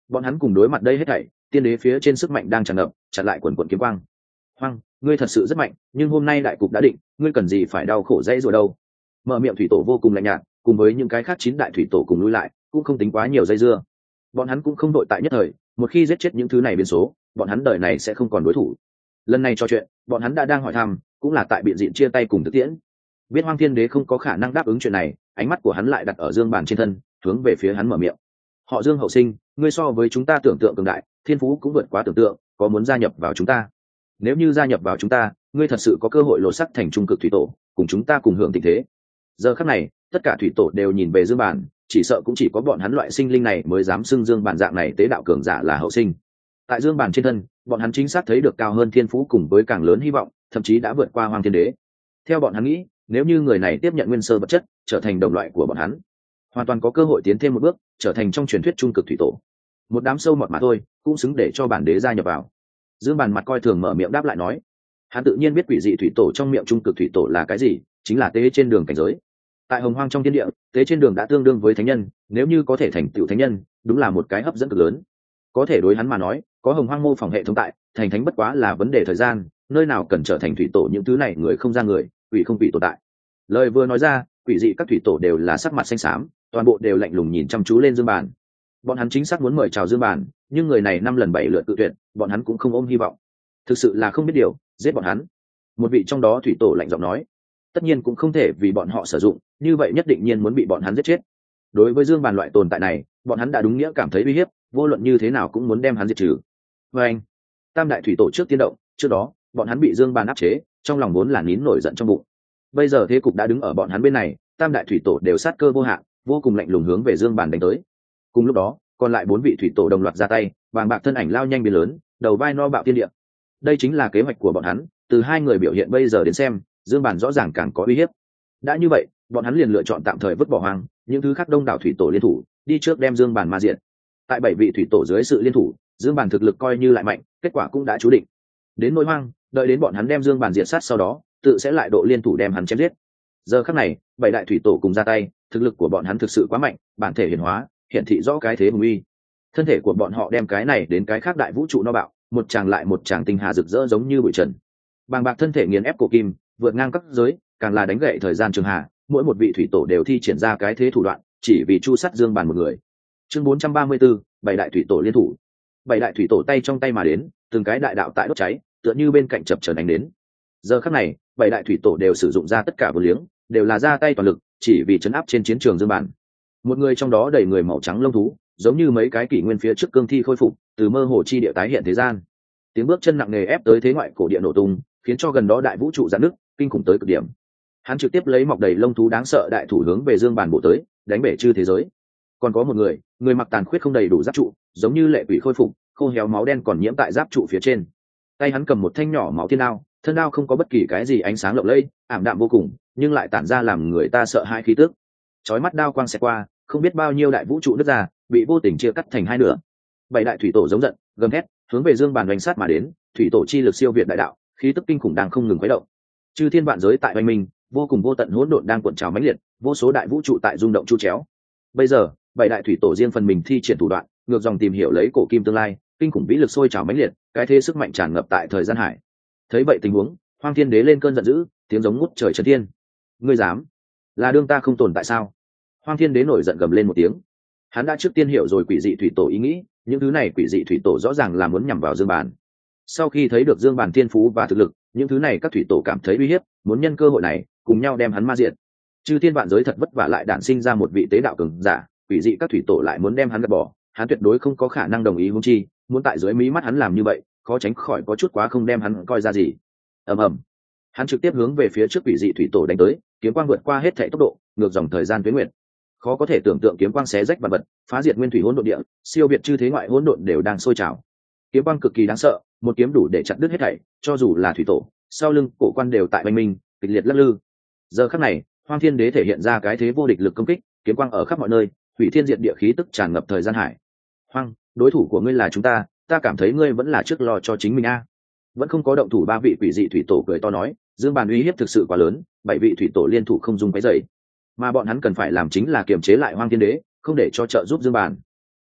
Bọn hắn cùng đối mặt đây hết thảy, tiên đế phía trên sức mạnh đang tràn ngập, chặn lại quần quần kiếm quang. Hoang, ngươi thật sự rất mạnh, nhưng hôm nay đại cục đã định, ngươi cần gì phải đau khổ dãy rồi đâu. Mở miệng thủy tổ vô cùng lạnh nhạt, cùng với những cái khác 9 đại thủy tổ cùng lui lại, cũng không tính quá nhiều dây dưa. Bọn hắn cũng không đội tại nhất thời, một khi giết chết những thứ này biến số, bọn hắn đời này sẽ không còn đối thủ. Lần này trò chuyện, bọn hắn đã đang hỏi thăm, cũng là tại biện diện chia tay cùng thực tiễn. Biết Hoang Thiên Đế không có khả năng đáp ứng chuyện này, ánh mắt của hắn lại đặt ở Dương Bàn trên thân, hướng về phía hắn mở miệng. Họ Dương hậu sinh, ngươi so với chúng ta tưởng tượng cường đại, thiên phú cũng vượt quá tưởng tượng, có muốn gia nhập vào chúng ta? Nếu như gia nhập vào chúng ta, ngươi thật sự có cơ hội lột sắc thành trung cực thủy tổ, cùng chúng ta cùng hưởng tình thế. Giờ khắc này, tất cả thủy tổ đều nhìn về Dương Bàn, chỉ sợ cũng chỉ có bọn hắn loại sinh linh này mới dám xưng Dương Bàn dạng này tế đạo cường giả là hậu sinh. Tại Dương Bàn trên thân, bọn hắn chính xác thấy được cao hơn thiên phú cùng với càng lớn hy vọng, thậm chí đã vượt qua Hoang Thiên Đế. Theo bọn hắn nghĩ, nếu như người này tiếp nhận nguyên sơ vật chất, trở thành đồng loại của bọn hắn, hoàn toàn có cơ hội tiến thêm một bước, trở thành trong truyền thuyết trung cực thủy tổ. Một đám sâu mọt mà thôi, cũng xứng để cho bản đế gia nhập vào. Dương Bàn mặt coi thường mở miệng đáp lại nói, hắn tự nhiên biết quỷ dị thủy tổ trong miệng trung cực thủy tổ là cái gì, chính là tế trên đường cảnh giới. Tại Hồng Hoang trong thiên địa, tế trên đường đã tương đương với thánh nhân, nếu như có thể thành tựu thánh nhân, đúng là một cái hấp dẫn cực lớn. Có thể đối hắn mà nói, có Hồng Hoang mô phỏng hệ thống tại, thành thánh bất quá là vấn đề thời gian, nơi nào cần trở thành thủy tổ những thứ này người không ra người, quỷ không quỷ tồn tại. Lời vừa nói ra, quỷ dị các thủy tổ đều là sắc mặt xanh xám, toàn bộ đều lạnh lùng nhìn chăm chú lên Dương Bàn. Bọn hắn chính xác muốn mời chào Dương Bàn, nhưng người này 5 lần 7 lượt cự tuyệt, bọn hắn cũng không ôm hy vọng. Thực sự là không biết điều, giết bọn hắn. Một vị trong đó thủy tổ lạnh giọng nói, tất nhiên cũng không thể vì bọn họ sử dụng, như vậy nhất định nhiên muốn bị bọn hắn giết chết. Đối với Dương Bàn loại tồn tại này, bọn hắn đã đúng nghĩa cảm thấy uy hiếp, vô luận như thế nào cũng muốn đem hắn diệt trừ. Và anh, tam đại thủy tổ trước tiên động, trước đó, bọn hắn bị Dương Bàn áp chế, trong lòng vốn là nín nổi giận trong bụng. Bây giờ thế cục đã đứng ở bọn hắn bên này, tam đại thủy tổ đều sát cơ vô hạn, vô cùng lạnh lùng hướng về Dương Bàn đánh tới. Cùng lúc đó, còn lại 4 vị thủy tổ đồng loạt ra tay, vàng bạc thân ảnh lao nhanh biến lớn, đầu vai no bạo thiên địa. Đây chính là kế hoạch của bọn hắn, từ hai người biểu hiện bây giờ đến xem, Dương Bàn rõ ràng càng có uy hiếp. Đã như vậy, bọn hắn liền lựa chọn tạm thời vứt bỏ Hoang, những thứ khác đông đảo thủy tổ liên thủ, đi trước đem Dương Bàn ma diệt. Tại 7 vị thủy tổ dưới sự liên thủ, Dương Bàn thực lực coi như lại mạnh, kết quả cũng đã chú định. Đến nỗi Hoang, đợi đến bọn hắn đem Dương Bàn diệt sát sau đó, tự sẽ lại độ liên thủ đem hắn chém giết. Giờ khắc này, 7 đại thủy tổ cùng ra tay, thực lực của bọn hắn thực sự quá mạnh, bản thể hiển hóa, hiện thị rõ cái thế hùng uy. Thân thể của bọn họ đem cái này đến cái khác đại vũ trụ no bạo, một tràng lại một tràng tinh hà rực rỡ giống như bụi trần. Bàng bạc thân thể nghiền ép cổ kim, vượt ngang các giới, càng là đánh gậy thời gian trường hà, mỗi một vị thủy tổ đều thi triển ra cái thế thủ đoạn, chỉ vì chu sắt Dương Bàn một người. Chương 434, 7 đại thủy tổ liên thủ. 7 đại thủy tổ tay trong tay mà đến, từng cái đại đạo tại đốt cháy, tựa như bên cạnh chập chờn đánh đến. Giờ khắc này, 7 đại thủy tổ đều sử dụng ra tất cả vô liếng, đều là ra tay toàn lực, chỉ vì chấn áp trên chiến trường Dương Bàn. Một người trong đó đầy người màu trắng lông thú, giống như mấy cái kỷ nguyên phía trước cương thi khôi phục, từ mơ hồ chi địa tái hiện thế gian. Tiếng bước chân nặng nề ép tới thế ngoại cổ địa nổ tung, khiến cho gần đó đại vũ trụ giãn nứt, kinh khủng tới cực điểm. Hắn trực tiếp lấy mọc đầy lông thú đáng sợ đại thủ hướng về Dương Bàn bổ tới, đánh bể chư thế giới. Còn có một người, người mặc tàn khuyết không đầy đủ giáp trụ, giống như lệ quỷ khôi phục, khô héo máu đen còn nhiễm tại giáp trụ phía trên. Tay hắn cầm một thanh nhỏ máu thiên đao, thân đao không có bất kỳ cái gì ánh sáng lộng lẫy, ảm đạm vô cùng, nhưng lại tản ra làm người ta sợ hãi khí tức. Chói mắt đao quang xẹt qua, không biết bao nhiêu đại vũ trụ nứt ra, bị vô tình chia cắt thành hai nửa. 7 đại thủy tổ giống giận, gầm thét, hướng về Dương Bàn oanh sát mà đến, thủy tổ chi lực siêu việt đại đạo, khí tức kinh khủng đang không ngừng khuấy động. Chư thiên vạn giới tại oanh minh, vô cùng vô tận hỗn độn đang cuộn trào mãnh liệt, vô số đại vũ trụ tại rung động chu chéo. Bây giờ, 7 đại thủy tổ riêng phần mình thi triển thủ đoạn, ngược dòng tìm hiểu lấy cổ kim tương lai, kinh khủng vĩ lực sôi trào mãnh liệt, cái thế sức mạnh tràn ngập tại thời gian hải. Thấy vậy tình huống, Hoang Thiên Đế lên cơn giận dữ, tiếng giống ngút trời chấn thiên. Ngươi dám? Là đương ta không tồn tại sao? Hoang Thiên Đế nổi giận gầm lên một tiếng. Hắn đã trước tiên hiểu rồi quỷ dị thủy tổ ý nghĩ, những thứ này quỷ dị thủy tổ rõ ràng là muốn nhằm vào Dương Bàn. Sau khi thấy được Dương Bàn thiên phú và thực lực, những thứ này các thủy tổ cảm thấy uy hiếp, muốn nhân cơ hội này cùng nhau đem hắn ma diệt. Chư thiên vạn giới thật vất vả lại đản sinh ra một vị tế đạo cường giả, quỷ dị các thủy tổ lại muốn đem hắn gạt bỏ, hắn tuyệt đối không có khả năng đồng ý huống chi, muốn tại dưới mí mắt hắn làm như vậy, khó tránh khỏi có chút quá không đem hắn coi ra gì. Ầm ầm, hắn trực tiếp hướng về phía trước quỷ dị thủy tổ đánh tới, kiếm quang vượt qua hết thảy tốc độ, ngược dòng thời gian tuyến nguyệt. Khó có thể tưởng tượng kiếm quang xé rách vạn vật, phá diệt nguyên thủy hỗn độn địa, siêu việt chư thế ngoại hỗn độn đều đang sôi trào. Kiếm quang cực kỳ đáng sợ, một kiếm đủ để chặt đứt hết thảy, cho dù là thủy tổ, sau lưng cổ quan đều tại oanh minh, kịch liệt lắc lư. Giờ khắc này, Hoang Thiên Đế thể hiện ra cái thế vô địch lực công kích, kiếm quang ở khắp mọi nơi, hủy thiên diệt địa khí tức tràn ngập thời gian hải. Hoang, đối thủ của ngươi là chúng ta, ta cảm thấy ngươi vẫn là trước lo cho chính mình a. Vẫn không có động thủ 3 vị quỷ dị thủy tổ cười to nói, Dương Bàn uy hiếp thực sự quá lớn, 7 vị thủy tổ liên thủ không dung cái dậy, mà bọn hắn cần phải làm chính là kiềm chế lại Hoang Thiên Đế, không để cho trợ giúp Dương Bàn.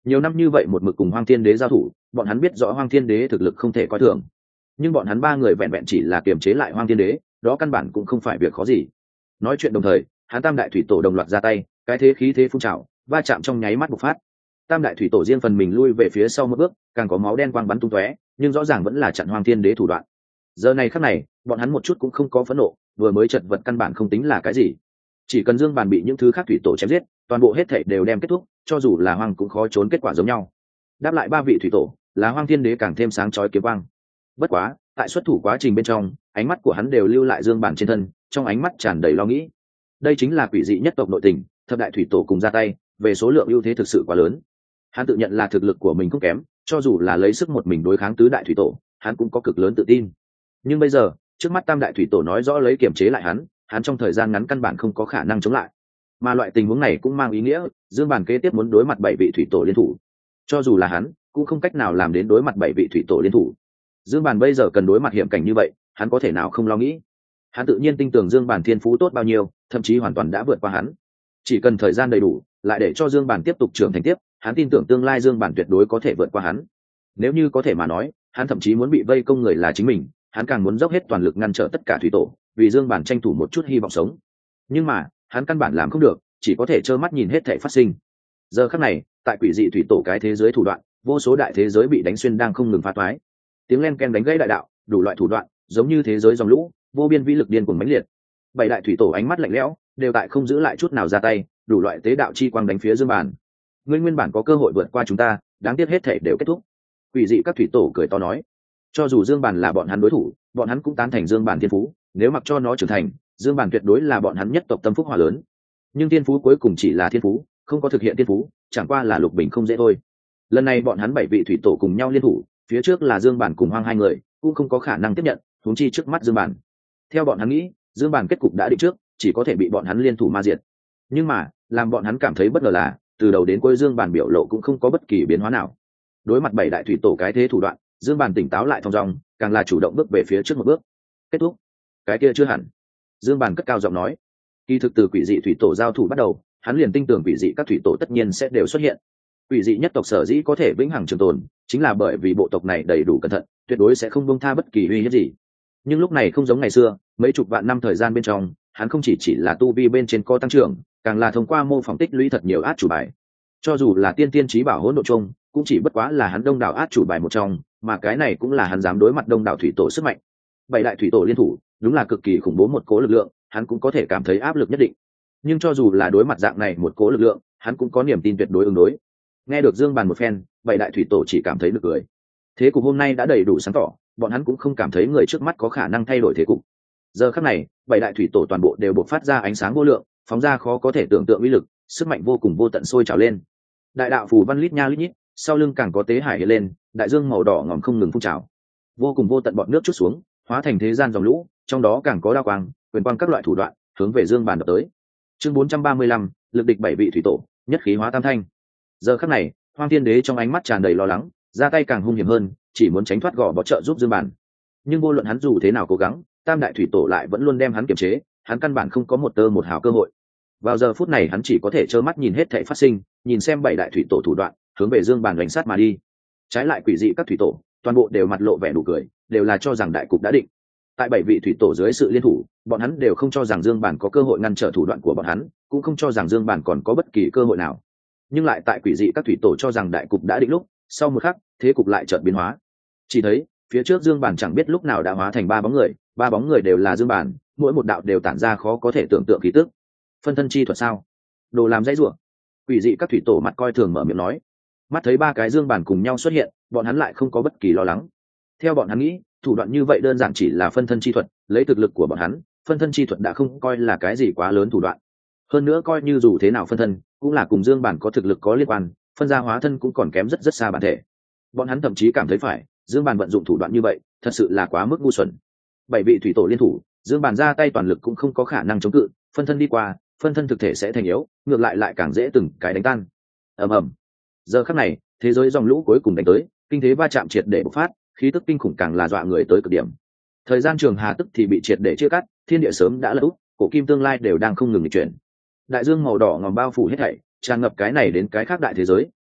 Nhiều năm như vậy một mực cùng Hoang Thiên Đế giao thủ, bọn hắn biết rõ Hoang Thiên Đế thực lực không thể coi thường, nhưng bọn hắn ba người vẹn vẹn chỉ là kiềm chế lại Hoang Thiên Đế, đó căn bản cũng không phải việc khó gì. Nói chuyện đồng thời, hắn tam đại thủy tổ đồng loạt ra tay, cái thế khí thế phun trào, va chạm trong nháy mắt bộc phát. Tam đại thủy tổ riêng phần mình lui về phía sau một bước, càng có máu đen quang bắn tung tóe, nhưng rõ ràng vẫn là chặn Hoang Thiên Đế thủ đoạn. Giờ này khắc này, bọn hắn một chút cũng không có phẫn nộ, vừa mới chật vật căn bản không tính là cái gì. Chỉ cần Dương Bàn bị những thứ khác thủy tổ chém giết, toàn bộ hết thảy đều đem kết thúc, cho dù là Hoang cũng khó trốn kết quả giống nhau. Đáp lại ba vị thủy tổ, là Hoang Thiên Đế càng thêm sáng chói kiếm quang. Bất quá, tại xuất thủ quá trình bên trong, ánh mắt của hắn đều lưu lại Dương Bàn trên thân, trong ánh mắt tràn đầy lo nghĩ. Đây chính là quỷ dị nhất tộc nội tình, thập đại thủy tổ cùng ra tay, về số lượng ưu thế thực sự quá lớn. Hắn tự nhận là thực lực của mình không kém, cho dù là lấy sức một mình đối kháng tứ đại thủy tổ, hắn cũng có cực lớn tự tin. Nhưng bây giờ, trước mắt tam đại thủy tổ nói rõ lấy kiểm chế lại hắn trong thời gian ngắn căn bản không có khả năng chống lại. Mà loại tình huống này cũng mang ý nghĩa, Dương Bàn kế tiếp muốn đối mặt 7 vị thủy tổ liên thủ. Cho dù là hắn, cũng không cách nào làm đến đối mặt 7 vị thủy tổ liên thủ. Dương Bàn bây giờ cần đối mặt hiểm cảnh như vậy, hắn có thể nào không lo nghĩ. Hắn tự nhiên tin tưởng Dương Bàn thiên phú tốt bao nhiêu, thậm chí hoàn toàn đã vượt qua hắn. Chỉ cần thời gian đầy đủ, lại để cho Dương Bàn tiếp tục trưởng thành tiếp, hắn tin tưởng tương lai Dương Bàn tuyệt đối có thể vượt qua hắn. Nếu như có thể mà nói, hắn thậm chí muốn bị vây công người là chính mình, hắn càng muốn dốc hết toàn lực ngăn trở tất cả thủy tổ, vì Dương Bàn tranh thủ một chút hy vọng sống. Nhưng mà, hắn căn bản làm không được, chỉ có thể trơ mắt nhìn hết thảy phát sinh. Giờ khắc này, tại quỷ dị thủy tổ cái thế giới thủ đoạn, vô số đại thế giới bị đánh xuyên đang không ngừng phá toái. Tiếng len ken đánh gãy đại đạo, đủ loại thủ đoạn, giống như thế giới dòng lũ, vô biên vĩ lực điên cuồng mãnh liệt. 7 đại thủy tổ ánh mắt lạnh lẽo, đều tại không giữ lại chút nào ra tay, đủ loại tế đạo chi quang đánh phía Dương Bàn. Ngươi nguyên bản có cơ hội vượt qua chúng ta, đáng tiếc hết thảy đều kết thúc. Quỷ dị các thủy tổ cười to nói, cho dù Dương Bàn là bọn hắn đối thủ, bọn hắn cũng tán thành Dương Bàn thiên phú, nếu mặc cho nó trưởng thành, Dương Bàn tuyệt đối là bọn hắn nhất tộc tâm phúc hòa lớn. Nhưng thiên phú cuối cùng chỉ là thiên phú, không có thực hiện thiên phú, chẳng qua là lục bình không dễ thôi. Lần này bọn hắn 7 vị thủy tổ cùng nhau liên thủ, phía trước là Dương Bàn cùng Hoang hai người, cũng không có khả năng tiếp nhận, huống chi trước mắt Dương Bàn. Theo bọn hắn nghĩ, Dương Bàn kết cục đã định trước, chỉ có thể bị bọn hắn liên thủ ma diệt. Nhưng mà, làm bọn hắn cảm thấy bất ngờ là, từ đầu đến cuối Dương Bàn biểu lộ cũng không có bất kỳ biến hóa nào. Đối mặt 7 đại thủy tổ cái thế thủ đoạn, Dương Bàn tỉnh táo lại thong dong, càng là chủ động bước về phía trước một bước. Kết thúc? Cái kia chưa hẳn. Dương Bàn cất cao giọng nói. Kỳ thực từ quỷ dị thủy tổ giao thủ bắt đầu, hắn liền tin tưởng quỷ dị các thủy tổ tất nhiên sẽ đều xuất hiện. Quỷ dị nhất tộc sở dĩ có thể vĩnh hằng trường tồn, chính là bởi vì bộ tộc này đầy đủ cẩn thận, tuyệt đối sẽ không buông tha bất kỳ uy hiếp gì. Nhưng lúc này không giống ngày xưa, mấy chục vạn năm thời gian bên trong, hắn không chỉ là tu vi bên trên có tăng trưởng, càng là thông qua mô phỏng tích lũy thật nhiều át chủ bài. Cho dù là tiên tiên chí bảo hỗn độn chung, cũng chỉ bất quá là hắn đông đảo át chủ bài một trong, mà cái này cũng là hắn dám đối mặt đông đảo thủy tổ sức mạnh. 7 đại thủy tổ liên thủ, đúng là cực kỳ khủng bố một cố lực lượng, hắn cũng có thể cảm thấy áp lực nhất định. Nhưng cho dù là đối mặt dạng này một cố lực lượng, hắn cũng có niềm tin tuyệt đối ứng đối. Nghe được Dương Bàn một phen, 7 đại thủy tổ chỉ cảm thấy nực cười. Thế cục hôm nay đã đầy đủ sáng tỏ, bọn hắn cũng không cảm thấy người trước mắt có khả năng thay đổi thế cục. Giờ khắc này, 7 đại thủy tổ toàn bộ đều bộc phát ra ánh sáng vô lượng, phóng ra khó có thể tưởng tượng uy lực, sức mạnh vô cùng vô tận sôi trào lên. Đại đạo phù văn lít nha lít nhít, sau lưng càng có tế hải hiện lên, đại dương màu đỏ ngòm không ngừng phun trào. Vô cùng vô tận bọt nước trút xuống, hóa thành thế gian dòng lũ, trong đó càng có đao quang, quyền quang các loại thủ đoạn, hướng về Dương Bàn đập tới. Chương 435, lực địch 7 vị thủy tổ, nhất khí hóa tam thanh. Giờ khắc này, Hoang Thiên Đế trong ánh mắt tràn đầy lo lắng, ra tay càng hung hiểm hơn, chỉ muốn tránh thoát gò bó trợ giúp Dương Bàn. Nhưng vô luận hắn dù thế nào cố gắng, tam đại thủy tổ lại vẫn luôn đem hắn kiềm chế, hắn căn bản không có một tơ một hào cơ hội. Vào giờ phút này hắn chỉ có thể trơ mắt nhìn hết thảy phát sinh, nhìn xem 7 đại thủy tổ thủ đoạn, hướng về Dương Bàn đánh sát mà đi. Trái lại quỷ dị các thủy tổ, toàn bộ đều mặt lộ vẻ nụ cười, đều là cho rằng đại cục đã định. Tại 7 vị thủy tổ dưới sự liên thủ, bọn hắn đều không cho rằng Dương Bàn có cơ hội ngăn trở thủ đoạn của bọn hắn, cũng không cho rằng Dương Bàn còn có bất kỳ cơ hội nào. Nhưng lại tại quỷ dị các thủy tổ cho rằng đại cục đã định lúc, sau một khắc, thế cục lại chợt biến hóa. Chỉ thấy, phía trước Dương Bàn chẳng biết lúc nào đã hóa thành 3 bóng người đều là Dương Bàn, mỗi một đạo đều tản ra khó có thể tưởng tượng khí tức. Phân thân chi thuật sao? Đồ làm dãy rủa. Quỷ dị các thủy tổ mặt coi thường mở miệng nói. Mắt thấy 3 cái Dương Bàn cùng nhau xuất hiện, bọn hắn lại không có bất kỳ lo lắng. Theo bọn hắn nghĩ, thủ đoạn như vậy đơn giản chỉ là phân thân chi thuật, lấy thực lực của bọn hắn, phân thân chi thuật đã không coi là cái gì quá lớn thủ đoạn. Hơn nữa coi như dù thế nào phân thân, cũng là cùng Dương Bàn có thực lực có liên quan, phân ra hóa thân cũng còn kém rất rất xa bản thể. Bọn hắn thậm chí cảm thấy phải, Dương Bàn vận dụng thủ đoạn như vậy, thật sự là quá mức ngu xuẩn. 7 vị thủy tổ liên thủ, Dương Bàn ra tay toàn lực cũng không có khả năng chống cự, phân thân đi qua, phân thân thực thể sẽ thành yếu, ngược lại càng dễ từng cái đánh tan. Ầm ầm. Giờ khắc này, thế giới dòng lũ cuối cùng đánh tới, kinh thế va chạm triệt để bộc phát, khí tức kinh khủng càng là dọa người tới cực điểm. Thời gian trường hà tức thì bị triệt để chia cắt, thiên địa sớm đã lật úp, cổ kim tương lai đều đang không ngừng chuyển. Đại dương màu đỏ ngòm bao phủ hết thảy, tràn ngập cái này đến cái khác đại thế giới,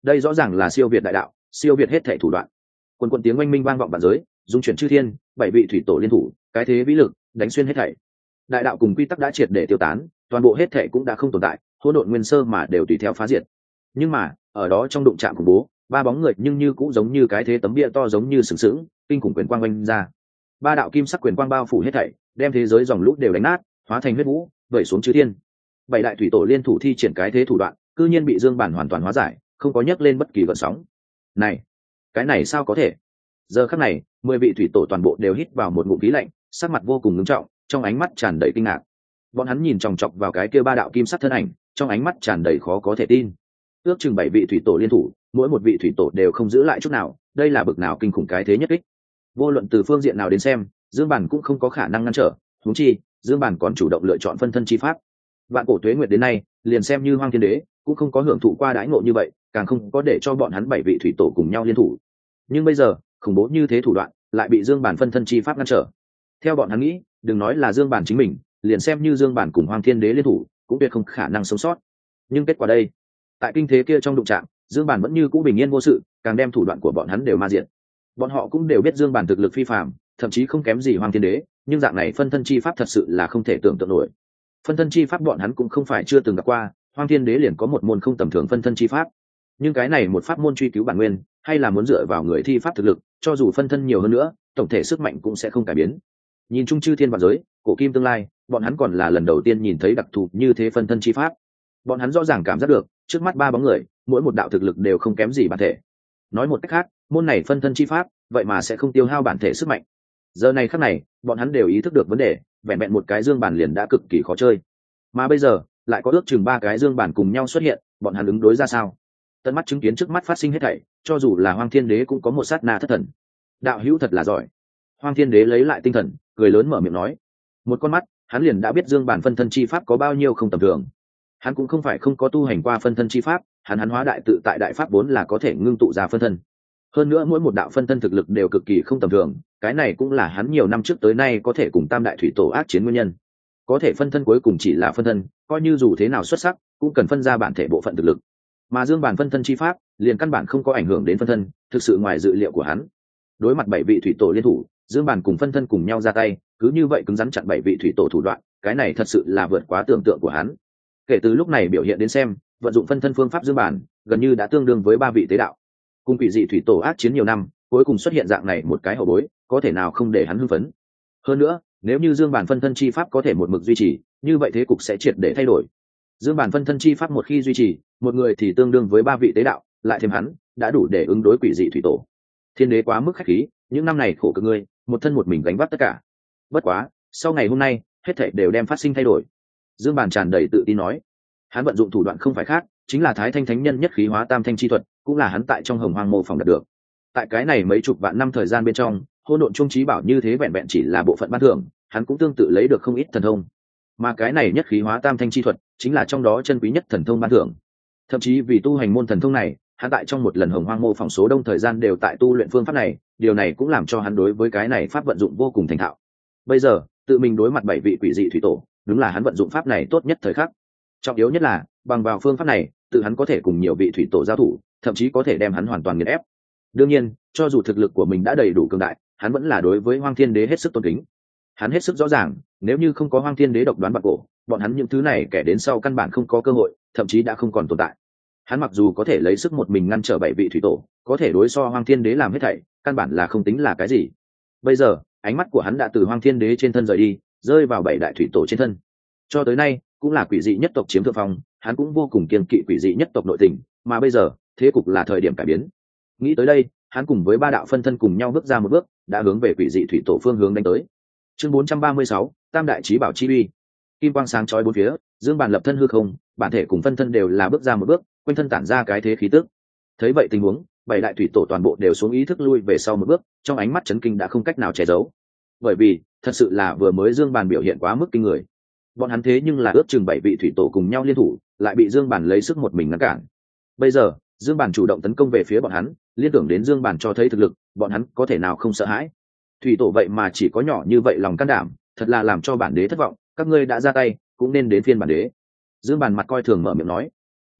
đây rõ ràng là siêu việt đại đạo, siêu việt hết thảy thủ đoạn. Quần quần tiếng oanh minh vang vọng bản giới, dung chuyển chư thiên, bảy vị thủy tổ liên thủ, cái thế vĩ lực đánh xuyên hết thảy. Đại đạo cùng quy tắc đã triệt để tiêu tán, toàn bộ hết thảy cũng đã không tồn tại, hỗn độn nguyên sơ mà đều tùy theo phá diệt. Nhưng mà ở đó trong đụng chạm khủng bố, ba bóng người nhưng như cũng giống như cái thế tấm bia to giống như sừng sững, kinh khủng quyền quang oanh ra. Ba đạo kim sắc quyền quang bao phủ hết thảy, đem thế giới dòng lũ đều đánh nát, hóa thành huyết vũ, vẩy xuống chư thiên. Bảy đại thủy tổ liên thủ thi triển cái thế thủ đoạn, cư nhiên bị Dương Bản hoàn toàn hóa giải, không có nhấc lên bất kỳ gợn sóng. Này, cái này sao có thể? Giờ khắc này, 10 vị thủy tổ toàn bộ đều hít vào một ngụm khí lạnh, sắc mặt vô cùng nghiêm trọng, trong ánh mắt tràn đầy kinh ngạc. Bọn hắn nhìn chòng chọc vào cái kia ba đạo kim sắc thân ảnh, trong ánh mắt tràn đầy khó có thể tin. Ước chừng 7 vị thủy tổ liên thủ, mỗi một vị thủy tổ đều không giữ lại chút nào, đây là bực nào kinh khủng cái thế nhất kích. Vô luận từ phương diện nào đến xem, Dương Bản cũng không có khả năng ngăn trở, huống chi, Dương Bản còn chủ động lựa chọn phân thân chi pháp. Vạn cổ tuế nguyệt đến nay, liền xem như Hoang Thiên Đế, cũng không có hưởng thụ qua đãi ngộ như vậy, càng không có để cho bọn hắn 7 vị thủy tổ cùng nhau liên thủ. Nhưng bây giờ, khủng bố như thế thủ đoạn, lại bị Dương Bản phân thân chi pháp ngăn trở. Theo bọn hắn nghĩ, đừng nói là Dương Bản chính mình, liền xem như Dương Bản cùng Hoang Thiên Đế liên thủ, cũng tuyệt không khả năng sống sót. Nhưng kết quả đây, tại kinh thế kia trong đụng trạm, Dương Bản vẫn như cũ bình yên vô sự, càng đem thủ đoạn của bọn hắn đều ma diệt. Bọn họ cũng đều biết Dương Bản thực lực phi phàm, thậm chí không kém gì Hoang Thiên Đế, nhưng dạng này phân thân chi pháp thật sự là không thể tưởng tượng nổi. Phân thân chi pháp bọn hắn cũng không phải chưa từng gặp qua, Hoang Thiên Đế liền có một môn không tầm thường phân thân chi pháp. Nhưng cái này một pháp môn truy cứu bản nguyên, hay là muốn dựa vào người thi pháp thực lực, cho dù phân thân nhiều hơn nữa, tổng thể sức mạnh cũng sẽ không cải biến. Nhìn chung chư thiên vạn giới, cổ kim tương lai, bọn hắn còn là lần đầu tiên nhìn thấy đặc thù như thế phân thân chi pháp. Bọn hắn rõ ràng cảm giác được, trước mắt ba bóng người, mỗi một đạo thực lực đều không kém gì bản thể. Nói một cách khác, môn này phân thân chi pháp, vậy mà sẽ không tiêu hao bản thể sức mạnh. Giờ này khắc này, bọn hắn đều ý thức được vấn đề, vẹn vẹn một cái Dương Bản liền đã cực kỳ khó chơi. Mà bây giờ, lại có ước chừng 3 cái Dương Bản cùng nhau xuất hiện, bọn hắn ứng đối ra sao? Tận mắt chứng kiến trước mắt phát sinh hết thảy, cho dù là Hoang Thiên Đế cũng có một sát na thất thần. Đạo hữu thật là giỏi. Hoang Thiên Đế lấy lại tinh thần, cười lớn mở miệng nói. Một con mắt, hắn liền đã biết Dương Bản phân thân chi pháp có bao nhiêu không tầm thường. Hắn cũng không phải không có tu hành qua phân thân chi pháp, hắn hóa đại tự tại đại pháp vốn là có thể ngưng tụ ra phân thân. Hơn nữa mỗi một đạo phân thân thực lực đều cực kỳ không tầm thường, cái này cũng là hắn nhiều năm trước tới nay có thể cùng Tam đại thủy tổ ác chiến nguyên nhân. Có thể phân thân cuối cùng chỉ là phân thân, coi như dù thế nào xuất sắc, cũng cần phân ra bản thể bộ phận thực lực. Mà Dương Bản phân thân chi pháp, liền căn bản không có ảnh hưởng đến phân thân, thực sự ngoài dự liệu của hắn. Đối mặt 7 vị thủy tổ liên thủ, Dương Bản cùng phân thân cùng nhau ra tay, cứ như vậy cứng rắn chặn 7 vị thủy tổ thủ đoạn, cái này thật sự là vượt quá tưởng tượng của hắn. Kể từ lúc này biểu hiện đến xem, vận dụng phân thân phương pháp Dương Bản, gần như đã tương đương với 3 vị tế đạo. Cùng quỷ dị thủy tổ ác chiến nhiều năm, cuối cùng xuất hiện dạng này một cái hậu bối, có thể nào không để hắn hưng phấn. Hơn nữa, nếu như Dương Bản phân thân chi pháp có thể một mực duy trì, như vậy thế cục sẽ triệt để thay đổi. Dương Bản phân thân chi pháp một khi duy trì, một người thì tương đương với 3 vị tế đạo, lại thêm hắn, đã đủ để ứng đối quỷ dị thủy tổ. Thiên Đế quá mức khách khí, những năm này khổ cực ngươi, một thân một mình gánh vác tất cả. Bất quá, sau ngày hôm nay, hết thảy đều đem phát sinh thay đổi. Dương Bản tràn đầy tự tin nói, hắn vận dụng thủ đoạn không phải khác, chính là Thái Thanh Thánh Nhân nhất khí hóa tam thanh chi thuật, cũng là hắn tại trong Hồng Hoang mô phỏng đạt được. Tại cái này mấy chục vạn năm thời gian bên trong, hỗn độn trung trí bảo như thế vẹn vẹn chỉ là bộ phận ban thưởng, hắn cũng tương tự lấy được không ít thần thông. Mà cái này nhất khí hóa tam thanh chi thuật, chính là trong đó chân quý nhất thần thông ban thưởng. Thậm chí vì tu hành môn thần thông này, hắn tại trong một lần Hồng Hoang mô phỏng số đông thời gian đều tại tu luyện phương pháp này, điều này cũng làm cho hắn đối với cái này pháp vận dụng vô cùng thành thạo. Bây giờ, tự mình đối mặt 7 vị quỷ dị thủy tổ, đúng là hắn vận dụng pháp này tốt nhất thời khắc. Trọng yếu nhất là, bằng vào phương pháp này, tự hắn có thể cùng nhiều vị thủy tổ giao thủ, thậm chí có thể đem hắn hoàn toàn nghiền ép. Đương nhiên, cho dù thực lực của mình đã đầy đủ cường đại, hắn vẫn là đối với Hoang Thiên Đế hết sức tôn kính. Hắn hết sức rõ ràng, nếu như không có Hoang Thiên Đế độc đoán bạc cổ, bọn hắn những thứ này kẻ đến sau căn bản không có cơ hội, thậm chí đã không còn tồn tại. Hắn mặc dù có thể lấy sức một mình ngăn trở 7 vị thủy tổ, có thể đối so Hoang Thiên Đế làm hết thảy, căn bản là không tính là cái gì. Bây giờ, ánh mắt của hắn đã từ Hoang Thiên Đế trên thân rời đi, rơi vào 7 đại thủy tổ trên thân. Cho tới nay, cũng là quỷ dị nhất tộc chiếm thượng phong, hắn cũng vô cùng kiêng kỵ quỷ dị nhất tộc nội tình, mà bây giờ, thế cục là thời điểm cải biến. Nghĩ tới đây, hắn cùng với 3 đạo phân thân cùng nhau bước ra một bước, đã hướng về quỷ dị thủy tổ phương hướng đánh tới. Chương 436, Tam đại chí bảo chi uy. Kim quang sáng chói bốn phía, Dương Bản lập thân hư không, bản thể cùng phân thân đều là bước ra một bước, quanh thân tản ra cái thế khí tức. Thấy vậy tình huống, 7 đại thủy tổ toàn bộ đều xuống ý thức lui về sau một bước, trong ánh mắt chấn kinh đã không cách nào che giấu. Bởi vì, thật sự là vừa mới Dương Bản biểu hiện quá mức kinh người. Bọn hắn thế nhưng là ước chừng 7 vị thủy tổ cùng nhau liên thủ, lại bị Dương Bản lấy sức một mình ngăn cản. Bây giờ, Dương Bản chủ động tấn công về phía bọn hắn, liên tưởng đến Dương Bản cho thấy thực lực, bọn hắn có thể nào không sợ hãi. Thủy tổ vậy mà chỉ có nhỏ như vậy lòng can đảm, thật là làm cho bản đế thất vọng, các ngươi đã ra tay, cũng nên đến phiên bản đế. Dương Bản mặt coi thường mở miệng nói.